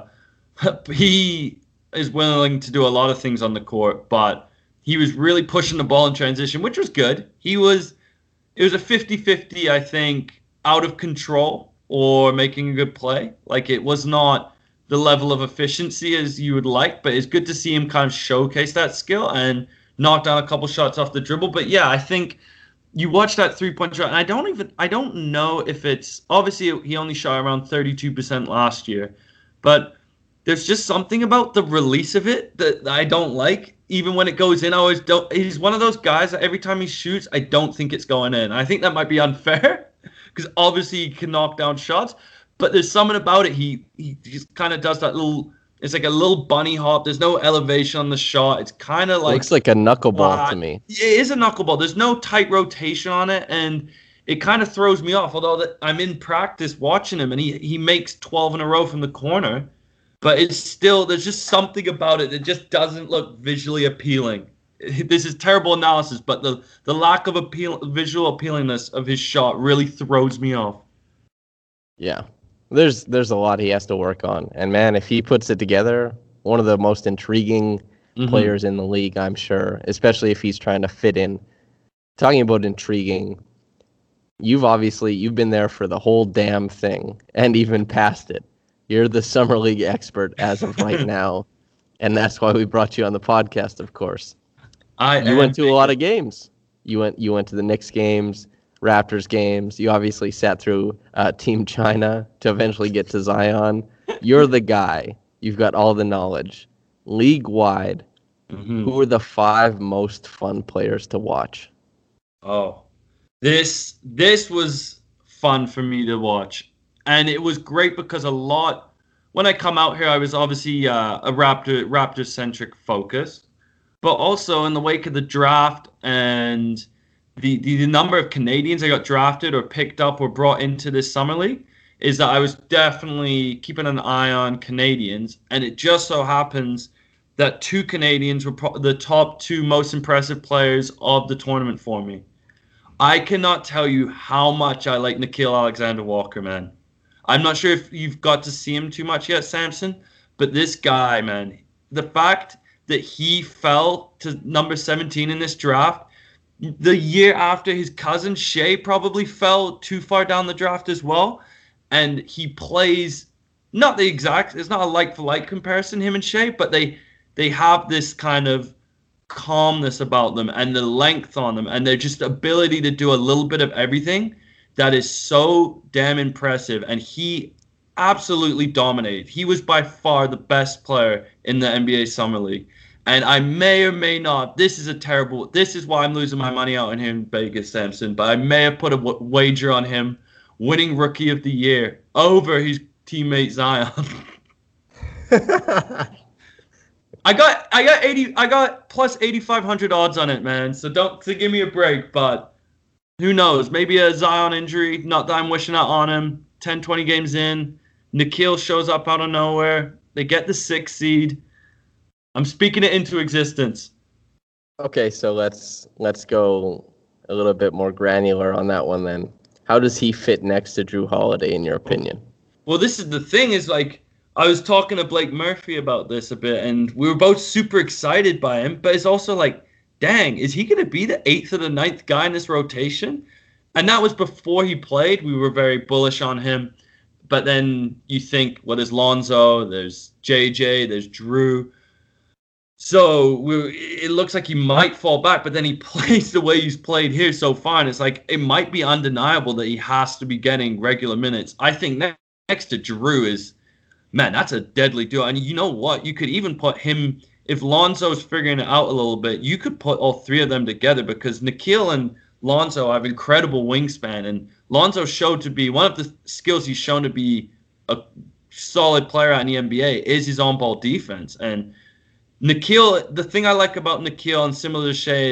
he is willing to do a lot of things on the court, but he was really pushing the ball in transition, which was good. It was a 50-50, I think, out of control or making a good play. Like, it was not the level of efficiency as you would like, but it's good to see him kind of showcase that skill and knock down a couple shots off the dribble. But yeah, I think you watch that 3-point shot, and I don't know if it's, obviously he only shot around 32% last year, but there's just something about the release of it that I don't like. Even when it goes in, I always don't. He's one of those guys that every time he shoots, I don't think it's going in. I think that might be unfair because obviously he can knock down shots, but there's something about it. He just kind of does that little. It's like a little bunny hop. There's no elevation on the shot. It's kind of like looks like a knuckleball to me. It is a knuckleball. There's no tight rotation on it, and it kind of throws me off. Although I'm in practice watching him, and he makes 12 in a row from the corner. But it's still, there's just something about it that just doesn't look visually appealing. This is terrible analysis, but the lack of visual appealingness of his shot really throws me off. Yeah, There's a lot he has to work on. And, man, if he puts it together, one of the most intriguing players in the league, I'm sure, especially if he's trying to fit in. Talking about intriguing, you've been there for the whole damn thing and even past it. You're the Summer League expert as of right now, and that's why we brought you on the podcast, of course. You went to a lot of games. You went to the Knicks games, Raptors games. You obviously sat through Team China to eventually get to Zion. You're the guy. You've got all the knowledge. League-wide, who are the 5 most fun players to watch? Oh, this was fun for me to watch. And it was great because when I come out here, I was obviously a Raptor-centric focus. But also in the wake of the draft and the number of Canadians that got drafted or picked up or brought into this summer league is that I was definitely keeping an eye on Canadians. And it just so happens that 2 Canadians were the top 2 most impressive players of the tournament for me. I cannot tell you how much I like Nickeil Alexander-Walker, man. I'm not sure if you've got to see him too much yet, Samson, but this guy, man, the fact that he fell to number 17 in this draft, the year after his cousin Shea probably fell too far down the draft as well, and he plays not the exact, it's not a like-for-like comparison, him and Shea, but they have this kind of calmness about them and the length on them and their just ability to do a little bit of everything that is so damn impressive. And he absolutely dominated. He was by far the best player in the NBA Summer League. And I may or may not, this is why I'm losing my money out on him in Vegas, Samson, but I may have put a wager on him winning Rookie of the Year over his teammate Zion. I got plus 8,500 odds on it, man. So give me a break, but who knows? Maybe a Zion injury. Not that I'm wishing that on him. 10, 20 games in, Nickeil shows up out of nowhere. They get the 6th seed. I'm speaking it into existence. Okay, so let's go a little bit more granular on that one then. How does he fit next to Drew Holiday in your opinion? Well, this is the thing is like, I was talking to Blake Murphy about this a bit, and we were both super excited by him, but it's also like, dang, is he going to be the 8th or the 9th guy in this rotation? And that was before he played. We were very bullish on him. But then you think, well, there's Lonzo, there's JJ, there's Drew. So it looks like he might fall back, but then he plays the way he's played here so far, and it's like it might be undeniable that he has to be getting regular minutes. I think next to Drew is... Man, that's a deadly duo. And you know what? You could even put him, if Lonzo's figuring it out a little bit, you could put all 3 of them together because Nickeil and Lonzo have incredible wingspan. And Lonzo showed to be, one of the skills he's shown to be a solid player in the NBA is his on-ball defense. And Nickeil, the thing I like about Nickeil and similar to Shea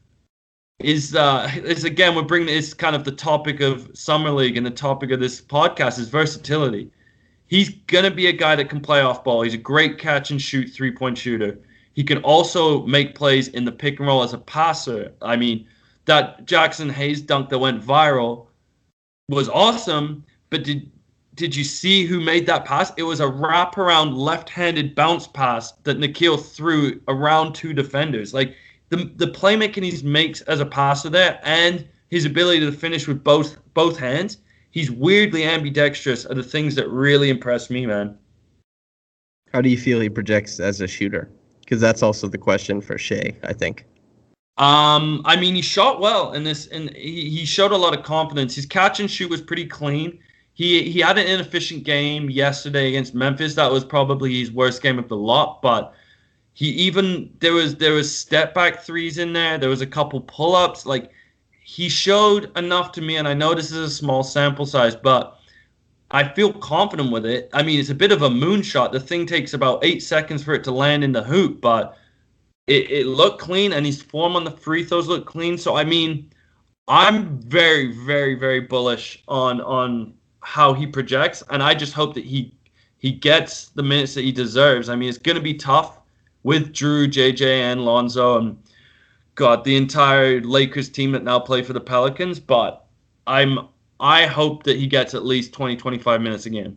is again, we're bringing this kind of the topic of Summer League and the topic of this podcast is versatility. He's going to be a guy that can play off ball. He's a great catch and shoot 3-point shooter. He can also make plays in the pick and roll as a passer. I mean, that Jackson Hayes dunk that went viral was awesome, but did you see who made that pass? It was a wraparound left-handed bounce pass that Nickeil threw around 2 defenders. Like the playmaking he makes as a passer there and his ability to finish with both hands, he's weirdly ambidextrous are the things that really impress me, man. How do you feel he projects as a shooter? Because that's also the question for Shea, I think. I mean, he shot well in this, and he showed a lot of confidence. His catch and shoot was pretty clean. He had an inefficient game yesterday against Memphis. That was probably his worst game of the lot, but there was step back threes in there. There was a couple pull-ups. Like, he showed enough to me, and I know this is a small sample size, but I feel confident with it. I mean, it's a bit of a moonshot. The thing takes about 8 seconds for it to land in the hoop, but it looked clean, and his form on the free throws looked clean. So, I mean, I'm very, very, very bullish on how he projects, and I just hope that he gets the minutes that he deserves. I mean, it's going to be tough with Drew, JJ, and Lonzo, and the entire Lakers team that now play for the Pelicans, but I'm I hope that he gets at least 20, 25 minutes a game.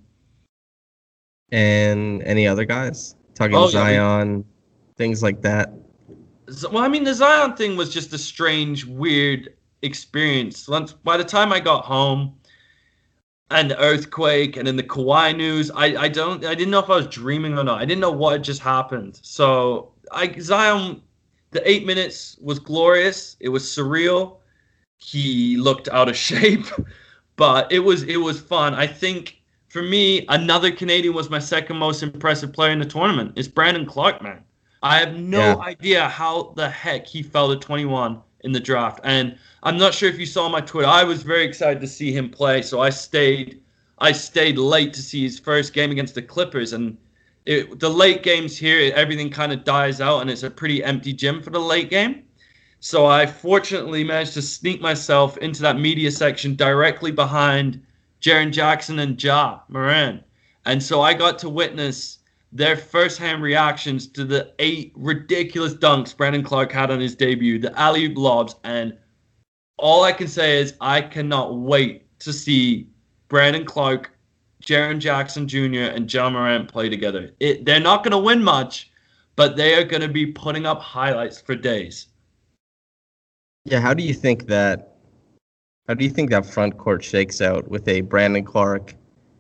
And any other guys? Talking Zion, things like that. Well, I mean, the Zion thing was just a strange, weird experience. By the time I got home, and the earthquake, and then the Kawhi news, I didn't know if I was dreaming or not. I didn't know what had just happened. So Zion, the 8 minutes was glorious. It was surreal. He looked out of shape, but it was fun. I think for me, another Canadian was my second most impressive player in the tournament. It's Brandon Clarke, man. I have no idea how the heck he fell to 21 in the draft. And I'm not sure if you saw my Twitter. I was very excited to see him play, so I stayed late to see his first game against the Clippers. And the late games here, everything kind of dies out, and it's a pretty empty gym for the late game. So I fortunately managed to sneak myself into that media section directly behind Jaren Jackson and Ja Morant. And so I got to witness their first-hand reactions to the 8 ridiculous dunks Brandon Clarke had on his debut, the alley-oop lobs, and all I can say is I cannot wait to see Brandon Clarke, Jaren Jackson Jr., and Ja Morant play together. They're not going to win much, but they are going to be putting up highlights for days. Yeah, how do you think that front court shakes out with a Brandon Clarke,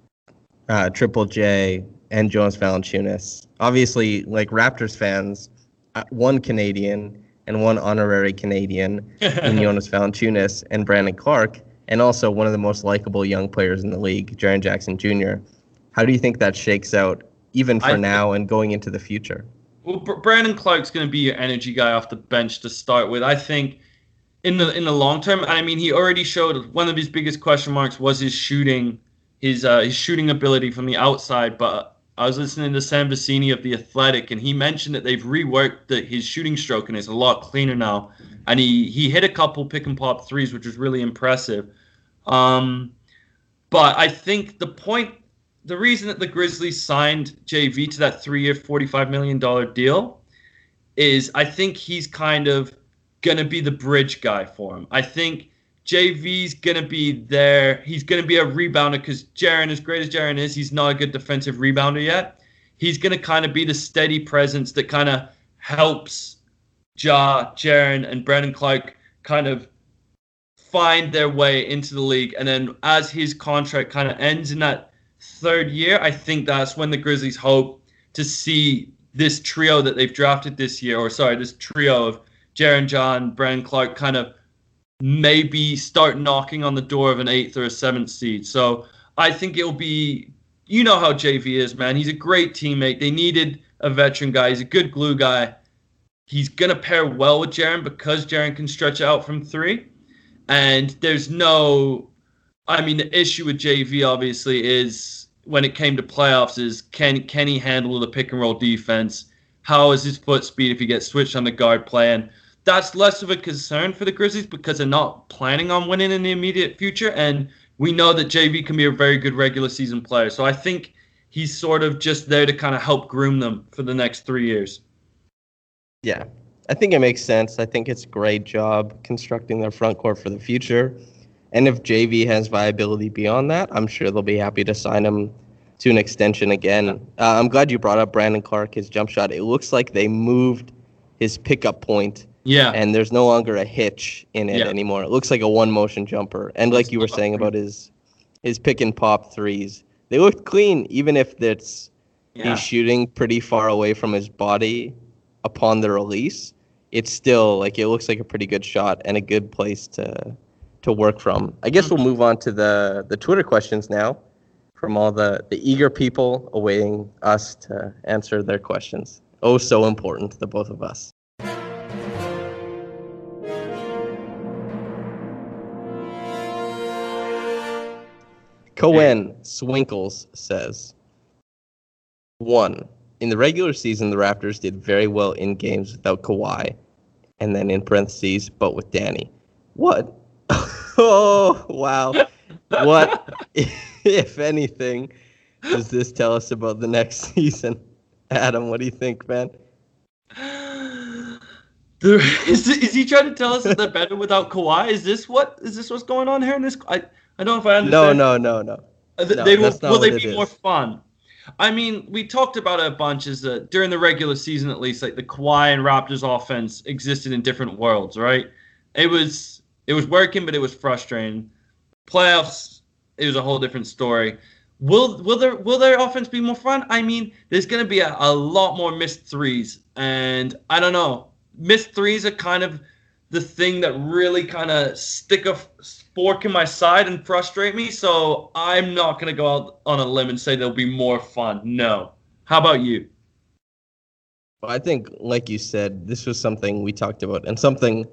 Triple J, and Jonas Valanciunas? Obviously, like Raptors fans, one Canadian and one honorary Canadian in Jonas Valanciunas and Brandon Clarke, and also one of the most likable young players in the league, Jaren Jackson Jr. How do you think that shakes out, even for now and going into the future? Well, Brandon Clarke's going to be your energy guy off the bench to start with. I think in the long term, I mean, he already showed one of his biggest question marks was his shooting, his shooting ability from the outside, but I was listening to Sam Vecini of The Athletic, and he mentioned that they've reworked his shooting stroke, and it's a lot cleaner now. And he hit a couple pick-and-pop threes, which was really impressive. But I think the reason that the Grizzlies signed JV to that 3-year, $45 million deal is I think he's kind of going to be the bridge guy for him. I think JV's going to be there. He's going to be a rebounder because Jaren, as great as Jaren is, he's not a good defensive rebounder yet. He's going to kind of be the steady presence that kind of helps Jaren, and Brandon Clarke kind of find their way into the league. And then as his contract kind of ends in that third year, I think that's when the Grizzlies hope to see this trio that they've drafted this year, this trio of Jaren, John, Brandon Clarke kind of maybe start knocking on the door of an 8th or a 7th seed. So I think it'll be, you know how JV is, man. He's a great teammate. They needed a veteran guy. He's a good glue guy. He's going to pair well with Jaren because Jaren can stretch out from 3. And there's the issue with JV obviously is when it came to playoffs is can he handle the pick and roll defense? How is his foot speed if he gets switched on the guard play? And that's less of a concern for the Grizzlies because they're not planning on winning in the immediate future. And we know that JV can be a very good regular season player. So I think he's sort of just there to kind of help groom them for the next 3 years. Yeah, I think it makes sense. I think it's a great job constructing their front court for the future. And if JV has viability beyond that, I'm sure they'll be happy to sign him to an extension again. I'm glad you brought up Brandon Clarke, his jump shot. It looks like they moved his pickup point. Yeah. And there's no longer a hitch in it anymore. It looks like a one-motion jumper. And like you were saying about his pick-and-pop threes, they looked clean, even if he's shooting pretty far away from his body upon the release. It's still, it looks like a pretty good shot and a good place to work from. I guess we'll move on to the Twitter questions now from all the eager people awaiting us to answer their questions. Oh, so important to the both of us. Cohen Swinkles says, 1. In the regular season, the Raptors did very well in games without Kawhi, and then in parentheses, but with Danny. What? Oh, wow. What, if anything, does this tell us about the next season? Adam, what do you think, man? Is he trying to tell us that they're better without Kawhi? Is this what's going on here in this? I don't know if I understand. No. Will they be more fun? I mean, we talked about it a bunch. Is that during the regular season, at least, like the Kawhi and Raptors offense existed in different worlds, right? It was working, but it was frustrating. Playoffs, it was a whole different story. Will their offense be more fun? I mean, there's going to be a lot more missed threes, and I don't know. Missed threes are kind of the thing that really kind of stick a fork in my side and frustrate me. So I'm not going to go out on a limb and say they'll be more fun. No. How about you? Well, I think, like you said, this was something we talked about, and something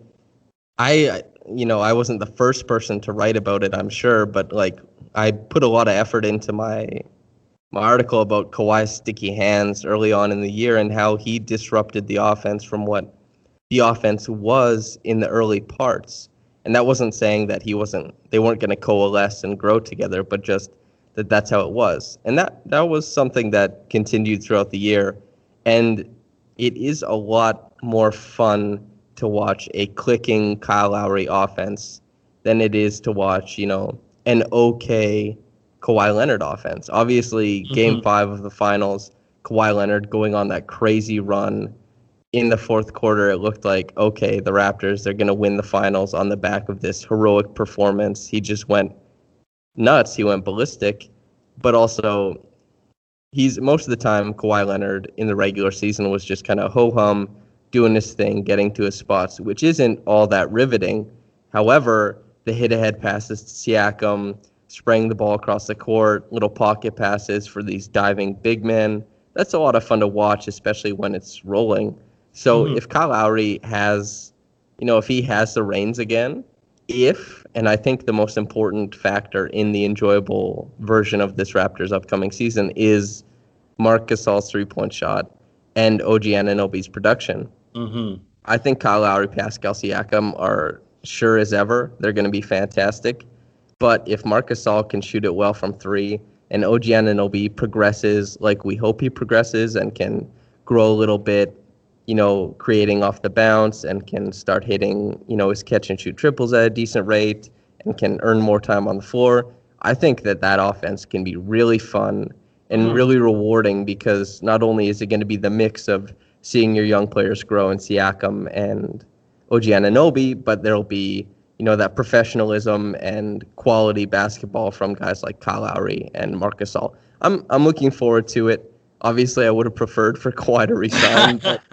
I wasn't the first person to write about it, I'm sure, but like I put a lot of effort into my article about Kawhi's sticky hands early on in the year and how he disrupted the offense from what the offense was in the early parts. And that wasn't saying that they weren't going to coalesce and grow together, but just that that's how it was. And that was something that continued throughout the year. And it is a lot more fun to watch a clicking Kyle Lowry offense than it is to watch, an okay Kawhi Leonard offense. Obviously, Game 5 of the finals, Kawhi Leonard going on that crazy run. In the fourth quarter, it looked like, okay, the Raptors, they're going to win the finals on the back of this heroic performance. He just went nuts. He went ballistic. But also, most of the time, Kawhi Leonard in the regular season was just kind of ho-hum, doing his thing, getting to his spots, which isn't all that riveting. However, the hit-ahead passes to Siakam, spraying the ball across the court, little pocket passes for these diving big men, that's a lot of fun to watch, especially when it's rolling. So if Kyle Lowry has, if he has the reins again, and I think the most important factor in the enjoyable version of this Raptors upcoming season is Marc Gasol's three-point shot and OG Anunoby's production. I think Kyle Lowry, Pascal Siakam are sure as ever. They're going to be fantastic. But if Marc Gasol can shoot it well from three and OG Anunoby progresses like we hope he progresses and can grow a little bit, creating off the bounce and can start hitting, his catch and shoot triples at a decent rate and can earn more time on the floor, I think that offense can be really fun and really rewarding because not only is it going to be the mix of seeing your young players grow in Siakam and OG Anunoby, but there'll be, that professionalism and quality basketball from guys like Kyle Lowry and Marc Gasol. I'm looking forward to it. Obviously, I would have preferred for Kawhi to resign, but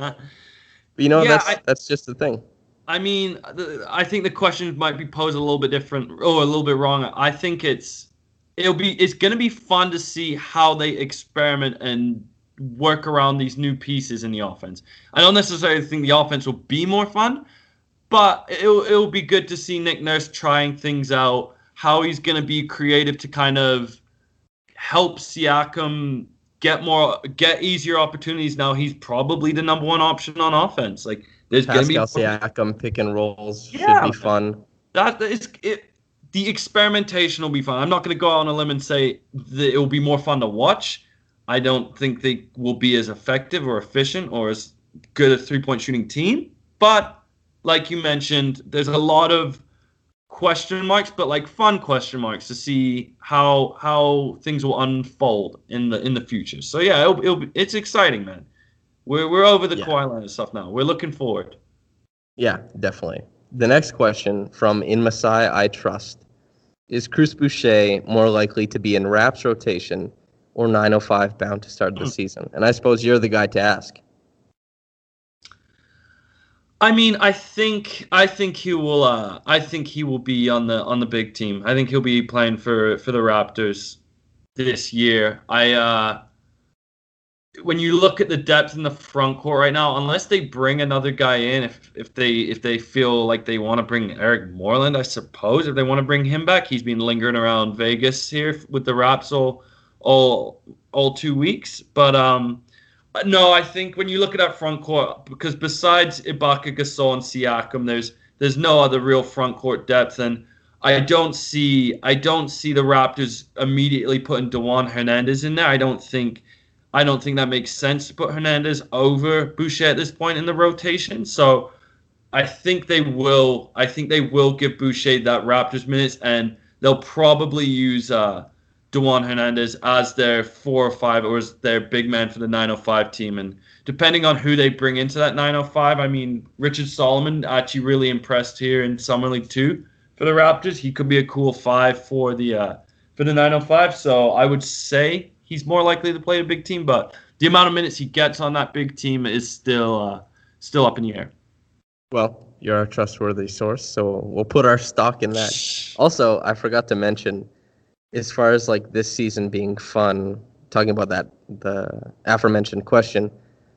that's just the thing. I mean, I think the question might be posed a little bit different or a little bit wrong. I think it's going to be fun to see how they experiment and work around these new pieces in the offense. I don't necessarily think the offense will be more fun, but it'll be good to see Nick Nurse trying things out, how he's going to be creative to kind of help Siakam get easier opportunities. Now he's probably the number one option on offense. Like there's going to be Siakam pick and rolls should be fun. That is it. The experimentation will be fun. I'm not going to go out on a limb and say that it will be more fun to watch. I don't think they will be as effective or efficient or as good a three-point shooting team. But like you mentioned, there's a lot of question marks, but like fun question marks to see how things will unfold in the future. So yeah, it's exciting, man. We're over the Kawhi Leonard stuff now. We're looking forward. Yeah, definitely. The next question from In Messiah I Trust. Is Chris Boucher more likely to be in Raps rotation or 905 bound to start the season? And I suppose you're the guy to ask. I mean, I think he will. I think he will be on the big team. I think he'll be playing for the Raptors this year. When you look at the depth in the front court right now, unless they bring another guy in, if they feel like they want to bring Eric Moreland, I suppose if they want to bring him back, he's been lingering around Vegas here with the Raps all 2 weeks. But no, I think when you look at that front court, because besides Ibaka, Gasol, and Siakam, there's no other real front court depth, and I don't see the Raptors immediately putting DeJuan Hernandez in there. I don't think that makes sense to put Hernandez over Boucher at this point in the rotation. So I think they will give Boucher that Raptors minutes, and they'll probably use Juan Hernandez as their 4 or 5 or as their big man for the 905 team. And depending on who they bring into that 905, I mean, Richard Solomon actually really impressed here in Summer League 2 for the Raptors. He could be a cool 5 for the 905. So I would say he's more likely to play a big team, but the amount of minutes he gets on that big team is still up in the air. Well, you're a trustworthy source, so we'll put our stock in that. Also, I forgot to mention, as far as like this season being fun, talking about that, the aforementioned question,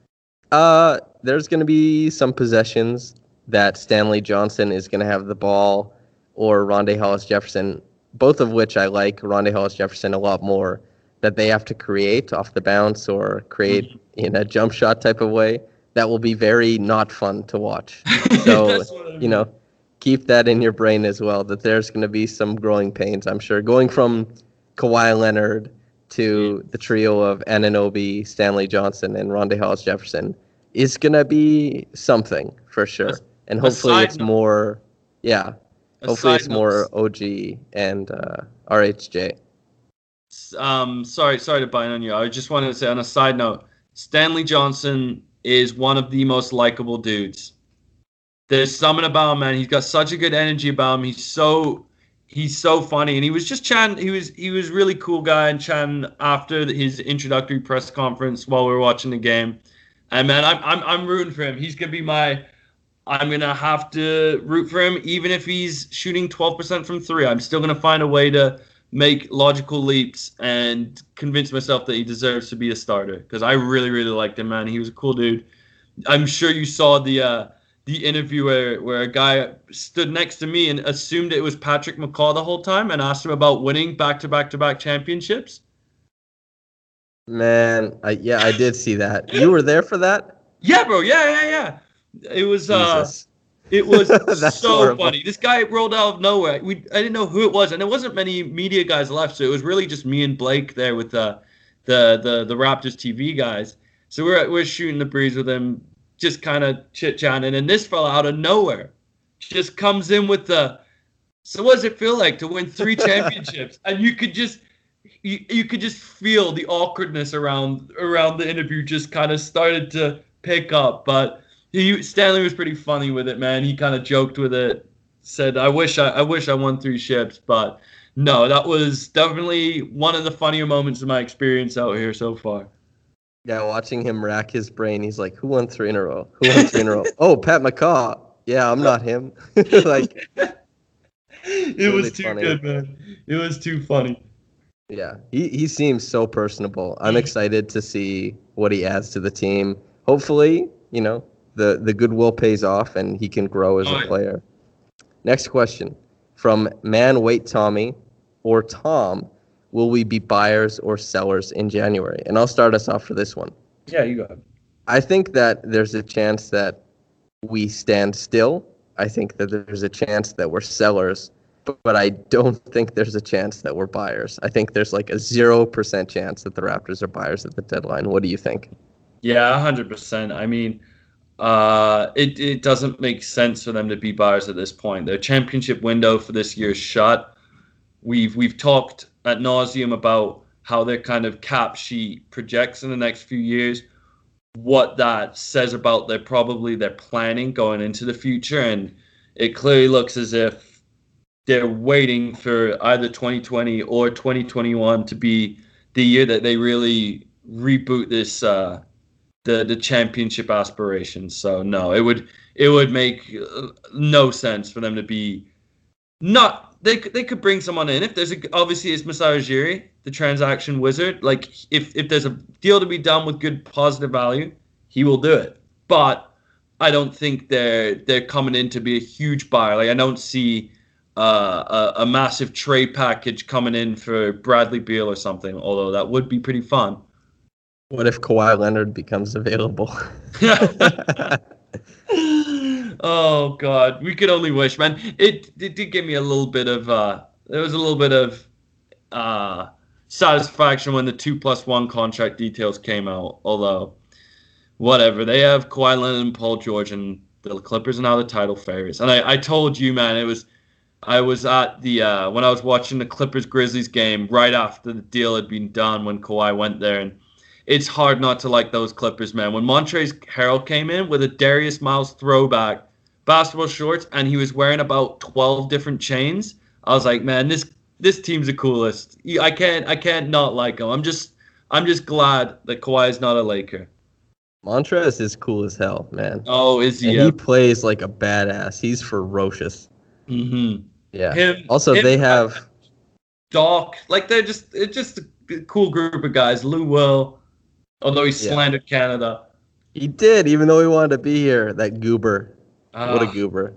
there's going to be some possessions that Stanley Johnson is going to have the ball, or Rondae Hollis-Jefferson, both of which I like Rondae Hollis-Jefferson a lot more, that they have to create off the bounce or create in a jump shot type of way. That will be very not fun to watch. So, keep that in your brain as well, that there's going to be some growing pains, I'm sure. Going from Kawhi Leonard to the trio of Anunoby, Stanley Johnson, and Rondae Hollis-Jefferson is going to be something for sure. And hopefully it's more, hopefully it's more OG and RHJ. Sorry to bite on you. I just wanted to say on a side note, Stanley Johnson is one of the most likable dudes. There's something about him, man. He's got such a good energy about him. He's so funny, and he was just chatting. He was really cool guy and chatting after his introductory press conference while we were watching the game. And man, I'm rooting for him. He's gonna be I'm gonna have to root for him, even if he's shooting 12% from 3. I'm still gonna find a way to make logical leaps and convince myself that he deserves to be a starter, because I really, really liked him, man. He was a cool dude. I'm sure you saw the interview where a guy stood next to me and assumed it was Patrick McCaw the whole time and asked him about winning back-to-back-to-back championships. Man, I did see that. You were there for that? Yeah, bro. Yeah. It was It was so horrible. Funny. This guy rolled out of nowhere. I didn't know who it was, and there wasn't many media guys left, so it was really just me and Blake there with the Raptors TV guys. So we're shooting the breeze with him, just kind of chit-chatting, and this fella out of nowhere just comes in with so what does it feel like to win 3 championships? And you could just feel the awkwardness around the interview just kind of started to pick up, but Stanley was pretty funny with it, man. He kind of joked with it, said, I wish I won 3 ships, but no, that was definitely one of the funnier moments of my experience out here so far. Yeah, watching him rack his brain, he's like, who won 3 in a row? Oh, Pat McCaw. Yeah, I'm not him. Like, it really was too funny. Good, man. It was too funny. Yeah, he seems so personable. I'm excited to see what he adds to the team. Hopefully, the goodwill pays off and he can grow as a player. Next question from Man Wait Tommy or Tom. Will we be buyers or sellers in January? And I'll start us off for this one. Yeah, you go ahead. I think that there's a chance that we stand still. I think that there's a chance that we're sellers, but I don't think there's a chance that we're buyers. I think there's like a 0% chance that the Raptors are buyers at the deadline. What do you think? Yeah, 100%. I mean, it doesn't make sense for them to be buyers at this point. Their championship window for this year is shut. We've talked ad nauseum about how their kind of cap sheet projects in the next few years, what that says about their planning going into the future, and it clearly looks as if they're waiting for either 2020 or 2021 to be the year that they really reboot this the championship aspirations. So no, it would make no sense for them to be not. They could bring someone in if there's obviously it's Masai Ujiri, the transaction wizard. Like if there's a deal to be done with good positive value, he will do it. But I don't think they're coming in to be a huge buyer. Like I don't see a massive trade package coming in for Bradley Beal or something. Although that would be pretty fun. What if Kawhi Leonard becomes available? Oh God, we could only wish, man. It did give me a little bit of there was a little bit of satisfaction when the 2+1 contract details came out. Although, whatever, they have Kawhi Leonard and Paul George, and the Clippers are now the title favorites. And I told you, man, it was I was at the when I was watching the Clippers-Grizzlies game right after the deal had been done when Kawhi went there, and it's hard not to like those Clippers, man. When Montrezl Harrell came in with a Darius Miles throwback basketball shorts, and he was wearing about 12 different chains, I was like, man, this team's the coolest. I can't not like him. I'm just glad that Kawhi is not a Laker. Montrezl is cool as hell, man. Oh, is he? And he plays like a badass. He's ferocious. Mm-hmm. Yeah. Him, they have Doc. Like it's just a cool group of guys. Lou Will, although he slandered Canada. He did, even though he wanted to be here. That goober. What a goober.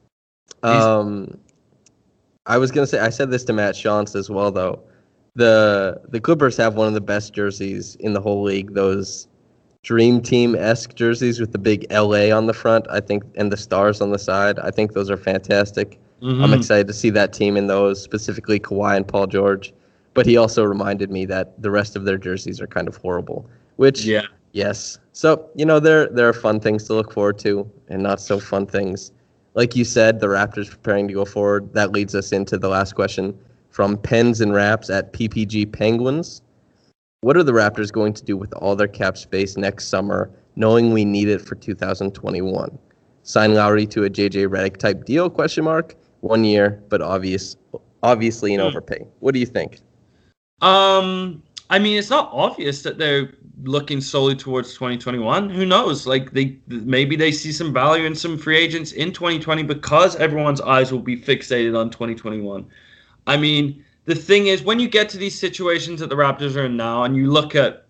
I was gonna say, I said this to Matt Shantz as well, though. The Clippers have one of the best jerseys in the whole league. Those Dream Team-esque jerseys with the big LA on the front, I think, and the stars on the side. I think those are fantastic. Mm-hmm. I'm excited to see that team in those, specifically Kawhi and Paul George. But he also reminded me that the rest of their jerseys are kind of horrible. Which, yes. So, there are fun things to look forward to and not so fun things. Like you said, the Raptors preparing to go forward. That leads us into the last question from Pens and Raps at PPG Penguins. What are the Raptors going to do with all their cap space next summer, knowing we need it for 2021? Sign Lowry to a JJ Redick type deal, ? 1 year, but obviously an overpay. What do you think? I mean, it's not obvious that they're looking solely towards 2021. Who knows? Like maybe they see some value in some free agents in 2020 because everyone's eyes will be fixated on 2021. I mean, the thing is, when you get to these situations that the Raptors are in now, and you look at,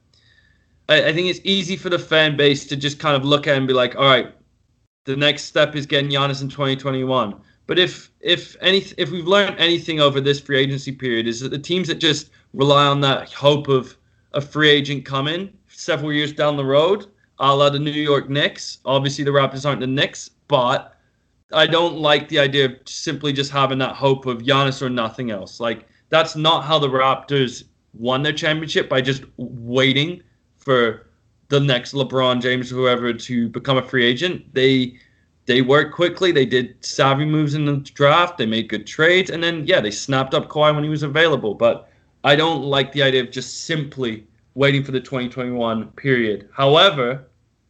I think it's easy for the fan base to just kind of look at it and be like, all right, the next step is getting Giannis in 2021. But if we've learned anything over this free agency period, is that the teams that just rely on that hope of a free agent coming several years down the road, a la the New York Knicks. Obviously, the Raptors aren't the Knicks, but I don't like the idea of simply just having that hope of Giannis or nothing else. Like, that's not how the Raptors won their championship, by just waiting for the next LeBron James or whoever to become a free agent. They worked quickly. They did savvy moves in the draft. They made good trades. And then, they snapped up Kawhi when he was available. But I don't like the idea of just simply waiting for the 2021 period. However,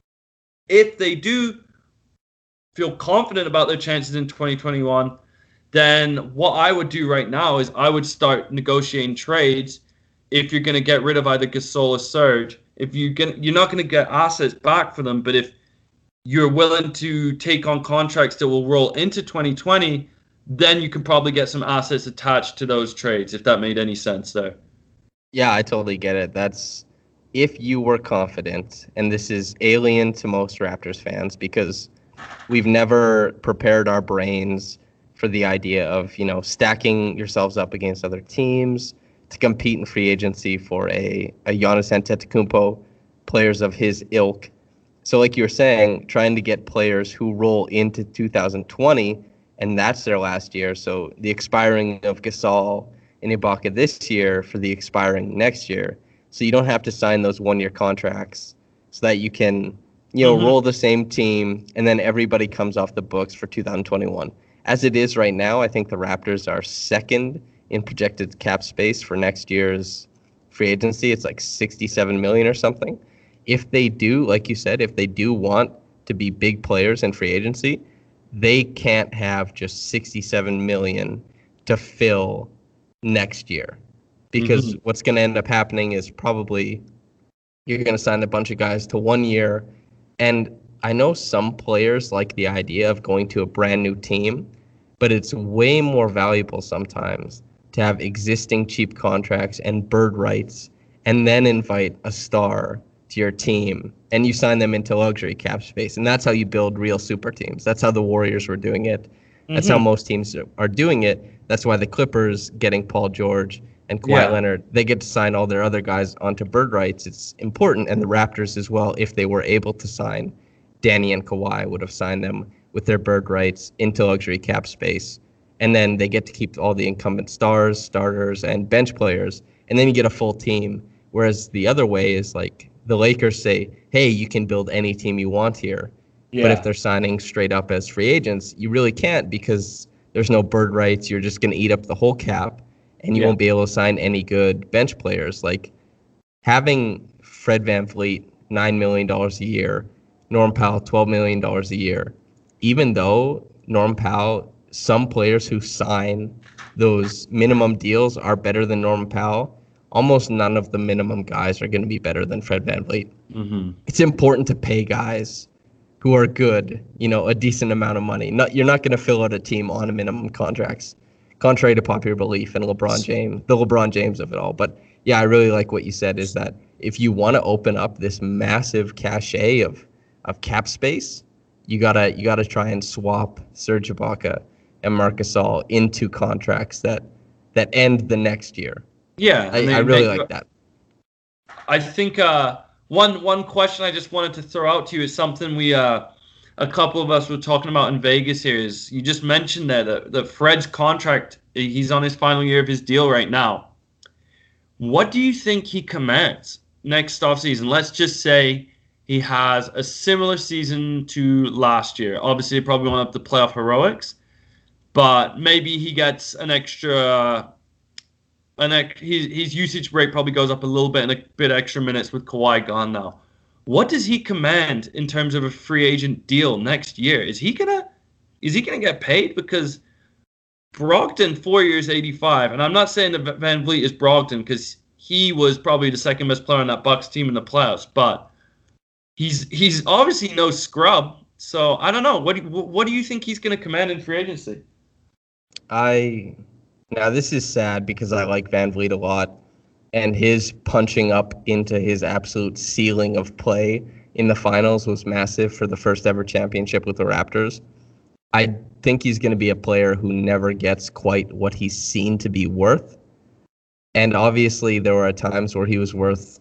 if they do feel confident about their chances in 2021, then what I would do right now is I would start negotiating trades if you're going to get rid of either Gasol or Serge. If you're not going to get assets back for them, but if you're willing to take on contracts that will roll into 2020, then you can probably get some assets attached to those trades, if that made any sense there. Yeah, I totally get it. That's if you were confident, and this is alien to most Raptors fans because we've never prepared our brains for the idea of, stacking yourselves up against other teams to compete in free agency for a Giannis Antetokounmpo, players of his ilk. So like you were saying, trying to get players who roll into 2020, and that's their last year. So the expiring of Gasol and Ibaka this year for the expiring next year. So you don't have to sign those 1-year contracts so that you can, roll the same team, and then everybody comes off the books for 2021. As it is right now, I think the Raptors are second in projected cap space for next year's free agency. It's like $67 million or something. If they do, like you said, if they do want to be big players in free agency, they can't have just $67 million to fill next year. Because what's going to end up happening is probably you're going to sign a bunch of guys to 1 year. And I know some players like the idea of going to a brand new team, but it's way more valuable sometimes to have existing cheap contracts and bird rights and then invite a star to your team and you sign them into luxury cap space. And that's how you build real super teams. That's how the Warriors were doing it. That's how most teams are doing it. That's why the Clippers getting Paul George and Kawhi Leonard, they get to sign all their other guys onto bird rights. It's important. And the Raptors as well, if they were able to sign Danny and Kawhi, would have signed them with their bird rights into luxury cap space. And then they get to keep all the incumbent stars, starters, and bench players. And then you get a full team. Whereas the other way is like the Lakers say, hey, you can build any team you want here. Yeah. But if they're signing straight up as free agents, you really can't because There's no bird rights. You're just going to eat up the whole cap, and you won't be able to sign any good bench players. Like having Fred VanVleet $9 million a year, Norm Powell $12 million a year, even though Norm Powell, some players who sign those minimum deals are better than Norm Powell, almost none of the minimum guys are going to be better than Fred VanVleet. Mm-hmm. It's important to pay guys who are good, a decent amount of money. You're not going to fill out a team on minimum contracts, contrary to popular belief and the LeBron James of it all. But yeah, I really like what you said, is that if you want to open up this massive cachet of cap space, you gotta try and swap Serge Ibaka and Marc Gasol into contracts that end the next year. Yeah, I really like that. I think one question I just wanted to throw out to you is something we a couple of us were talking about in Vegas here. Is you just mentioned there that Fred's contract, he's on his final year of his deal right now. What do you think he commands next offseason? Let's just say he has a similar season to last year. Obviously, he probably went up the playoff heroics, but maybe he gets an extra. His usage rate probably goes up a little bit and a bit extra minutes with Kawhi gone now. What does he command in terms of a free agent deal next year? Is he gonna get paid? Because Brogdon, 4 years, 85, and I'm not saying that VanVleet is Brogdon because he was probably the second best player on that Bucks team in the playoffs, but he's obviously no scrub. So I don't know. What do you think he's going to command in free agency? Now, this is sad because I like VanVleet a lot, and his punching up into his absolute ceiling of play in the finals was massive for the first ever championship with the Raptors. I think he's going to be a player who never gets quite what he's seen to be worth. And obviously, there were times where he was worth,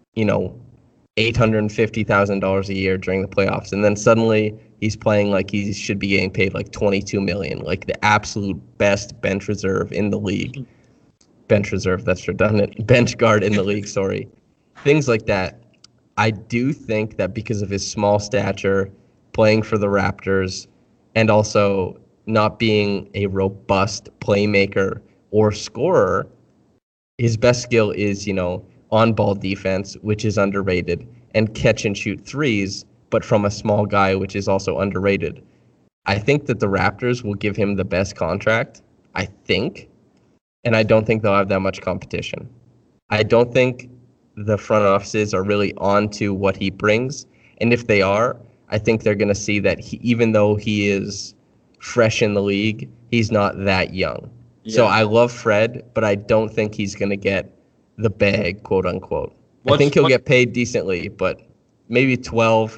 $850,000 a year during the playoffs, and then suddenly he's playing like he should be getting paid like $22 million, like the absolute best bench reserve in the league. Bench reserve, that's redundant. Bench guard in the league, sorry. Things like that. I do think that because of his small stature, playing for the Raptors, and also not being a robust playmaker or scorer, his best skill is, on-ball defense, which is underrated, and catch-and-shoot threes, but from a small guy, which is also underrated. I think that the Raptors will give him the best contract, I think, and I don't think they'll have that much competition. I don't think the front offices are really on to what he brings, and if they are, I think they're going to see that even though he is fresh in the league, he's not that young. Yeah. So I love Fred, but I don't think he's going to get the bag, quote unquote. I think he'll get paid decently, but maybe 12,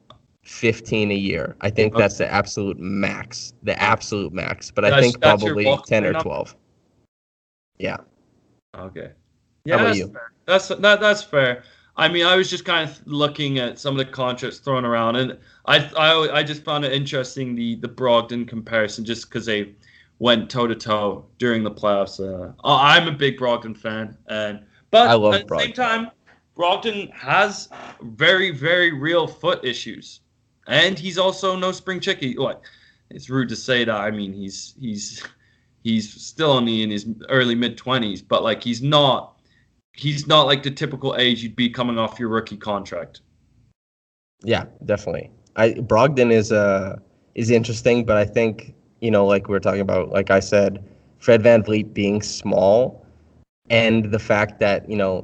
15 a year. I think that's the absolute max. But I think probably 10 or 12. Yeah. Okay. Yeah, how about you? Fair. That's fair. I mean, I was just kind of looking at some of the contracts thrown around, and I just found it interesting, the Brogdon comparison, just because they went toe-to-toe during the playoffs. I'm a big Brogdon fan, but I love at the same time, Brogdon has very, very real foot issues, and he's also no spring chicken. What? It's rude to say that. I mean, he's still only in his early mid-20s, but like he's not like the typical age you'd be coming off your rookie contract. Yeah, definitely. Brogdon is interesting, but I think, like we were talking about, like I said, Fred VanVleet being small, and the fact that,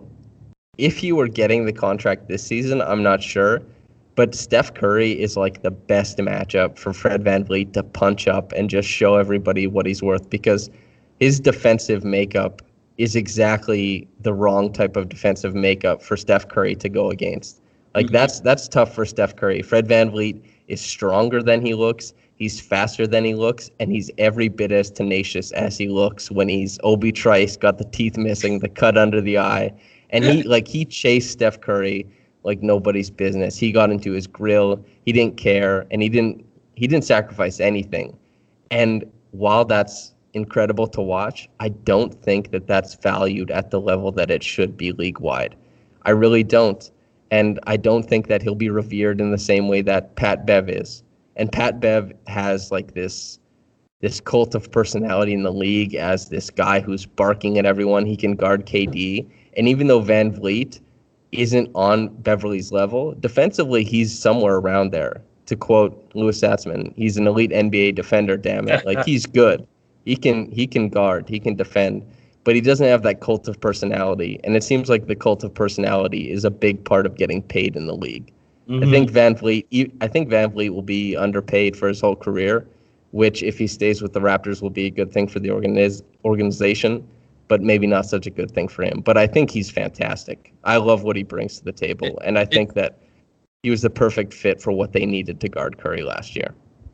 if you were getting the contract this season, I'm not sure, but Steph Curry is like the best matchup for Fred VanVleet to punch up and just show everybody what he's worth, because his defensive makeup is exactly the wrong type of defensive makeup for Steph Curry to go against. Like that's tough for Steph Curry. Fred VanVleet is stronger than he looks. He's faster than he looks, and he's every bit as tenacious as he looks when he's Obi Trice, got the teeth missing, the cut under the eye. And he chased Steph Curry like nobody's business. He got into his grill. He didn't care, and he didn't sacrifice anything. And while that's incredible to watch, I don't think that that's valued at the level that it should be league-wide. I really don't. And I don't think that he'll be revered in the same way that Pat Bev is. And Pat Bev has like this this cult of personality in the league as this guy who's barking at everyone. He can guard KD. And even though Van Vliet isn't on Beverly's level, defensively, he's somewhere around there. To quote Louis Zatzman, he's an elite NBA defender, damn it. Like, he's good. He can guard. He can defend. But he doesn't have that cult of personality. And it seems like the cult of personality is a big part of getting paid in the league. Mm-hmm. I think Van Vliet will be underpaid for his whole career, which, if he stays with the Raptors, will be a good thing for the organization, but maybe not such a good thing for him. But I think he's fantastic. I love what he brings to the table, and I think that he was the perfect fit for what they needed to guard Curry last year.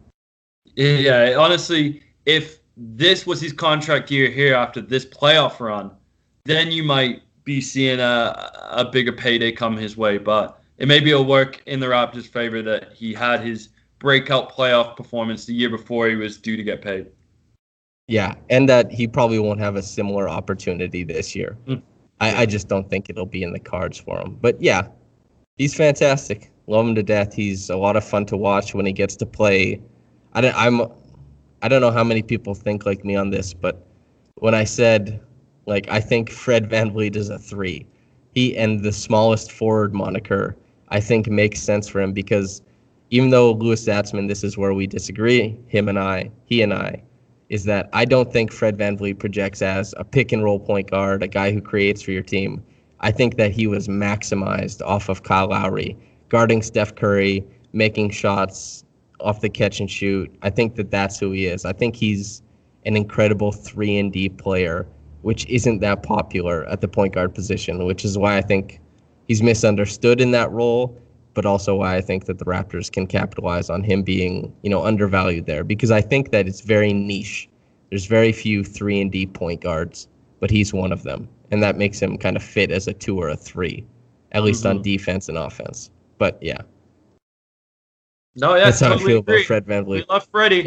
Yeah, honestly, if this was his contract year here after this playoff run, then you might be seeing a bigger payday come his way. But it maybe it'll work in the Raptors' favor that he had his breakout playoff performance the year before he was due to get paid. Yeah, and that he probably won't have a similar opportunity this year. I just don't think it'll be in the cards for him. But yeah, he's fantastic. Love him to death. He's a lot of fun to watch when he gets to play. I don't know how many people think like me on this, but when I said, like, I think Fred VanVleet is a 3, he and the smallest forward moniker, I think makes sense for him, because even though Louis Zatzman, this is where we disagree, he and I, is that I don't think Fred VanVleet projects as a pick and roll point guard, a guy who creates for your team. I think that he was maximized off of Kyle Lowry, guarding Steph Curry, making shots off the catch and shoot. I think that that's who he is. I think he's an incredible 3-and-D player, which isn't that popular at the point guard position, which is why I think he's misunderstood in that role, but also why I think that the Raptors can capitalize on him being, undervalued there, because I think that it's very niche. There's very few 3-and-D point guards, but he's one of them, and that makes him kind of fit as a 2 or a 3, at least on defense and offense. But yeah. No, yeah, that's how totally I feel agree. about Fred VanVleet. We love Freddie.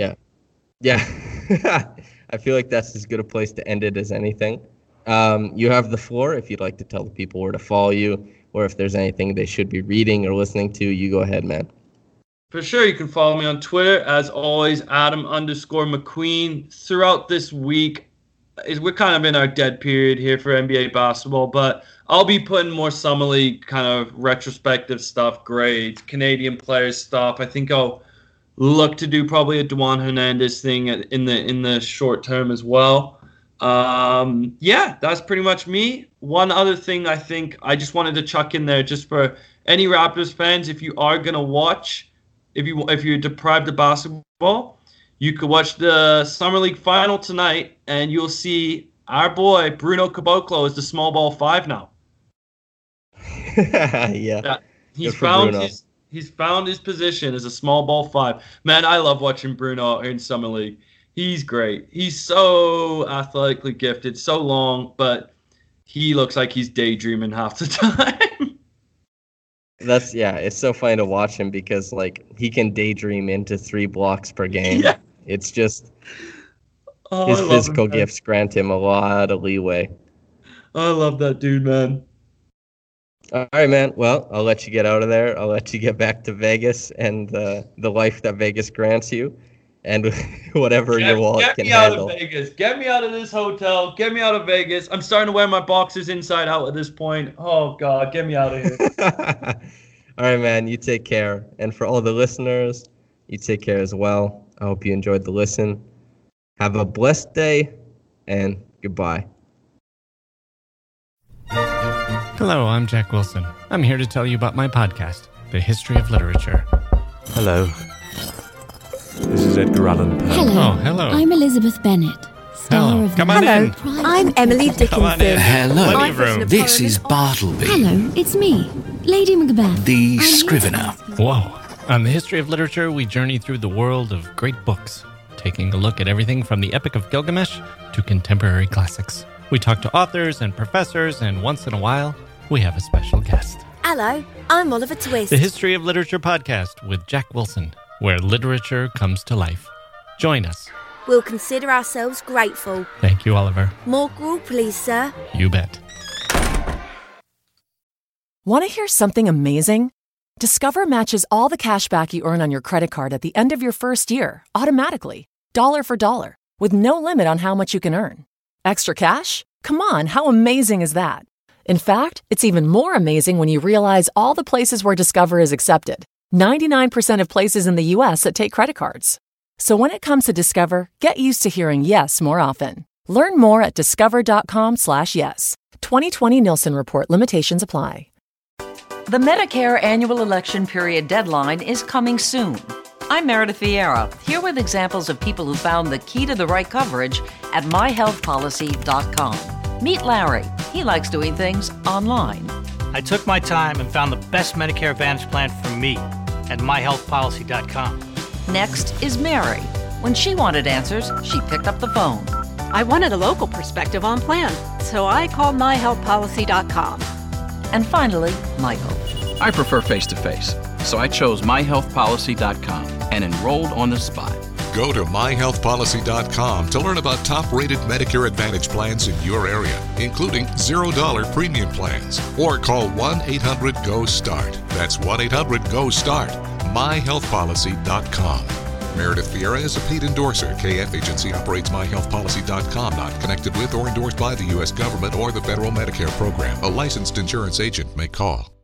Yeah. I feel like that's as good a place to end it as anything. You have the floor if you'd like to tell the people where to follow you, or if there's anything they should be reading or listening to. You go ahead, man. For sure, you can follow me on Twitter, as always, Adam_McQueen. Throughout this week, we're kind of in our dead period here for NBA basketball, but I'll be putting more summer league kind of retrospective stuff, grades, Canadian players stuff. I think I'll look to do probably a Juwan Hernandez thing in the short term as well. Yeah, that's pretty much me. One other thing I think I just wanted to chuck in there, just for any Raptors fans, if you are gonna watch, if you're deprived of basketball, you could watch the Summer League final tonight, and you'll see our boy Bruno Caboclo is the small ball 5 now. Yeah. He's found his position as a small ball 5. Man, I love watching Bruno in Summer League. He's great. He's so athletically gifted, so long, but he looks like he's daydreaming half the time. It's so funny to watch him, because like he can daydream into 3 blocks per game. Yeah. It's just his physical gifts grant him a lot of leeway. I love that dude, man. All right, man. Well, I'll let you get out of there. I'll let you get back to Vegas and the life that Vegas grants you, and whatever your wallet can handle. Get me out of Vegas. Get me out of this hotel. Get me out of Vegas. I'm starting to wear my boxers inside out at this point. Oh, God. Get me out of here. All right, man. You take care. And for all the listeners, you take care as well. I hope you enjoyed the listen. Have a blessed day, and goodbye. Hello, I'm Jack Wilson. I'm here to tell you about my podcast, The History of Literature. Hello. This is Edgar Allan Poe. Hello. Oh, hello. I'm Elizabeth Bennet, star Hello. of Come on in. I'm Emily Come on in. Dickinson. Hello. I've written a This poem is in Bartleby, Hello, it's me, Lady Macbeth. the I'm here scrivener. to- Whoa. On The History of Literature, we journey through the world of great books, taking a look at everything from the Epic of Gilgamesh to contemporary classics. We talk to authors and professors, and once in a while, we have a special guest. Hello, I'm Oliver Twist. The History of Literature podcast with Jack Wilson, where literature comes to life. Join us. We'll consider ourselves grateful. Thank you, Oliver. More gruel, please, sir. You bet. Want to hear something amazing? Discover matches all the cash back you earn on your credit card at the end of your first year automatically, dollar for dollar, with no limit on how much you can earn. Extra cash? Come on, how amazing is that? In fact, it's even more amazing when you realize all the places where Discover is accepted. 99% of places in the U.S. that take credit cards. So when it comes to Discover, get used to hearing yes more often. Learn more at discover.com/yes. 2020 Nielsen Report. Limitations apply. The Medicare annual election period deadline is coming soon. I'm Meredith Vieira, here with examples of people who found the key to the right coverage at myhealthpolicy.com. Meet Larry. He likes doing things online. I took my time and found the best Medicare Advantage plan for me at myhealthpolicy.com. Next is Mary. When she wanted answers, she picked up the phone. I wanted a local perspective on plans, so I called myhealthpolicy.com. And finally, Michael. I prefer face-to-face, so I chose myhealthpolicy.com and enrolled on the spot. Go to myhealthpolicy.com to learn about top-rated Medicare Advantage plans in your area, including $0 premium plans. Or call 1-800-GO-START. That's 1-800-GO-START. myhealthpolicy.com. Meredith Vieira is a paid endorser. KF Agency operates myhealthpolicy.com, not connected with or endorsed by the U.S. government or the federal Medicare program. A licensed insurance agent may call.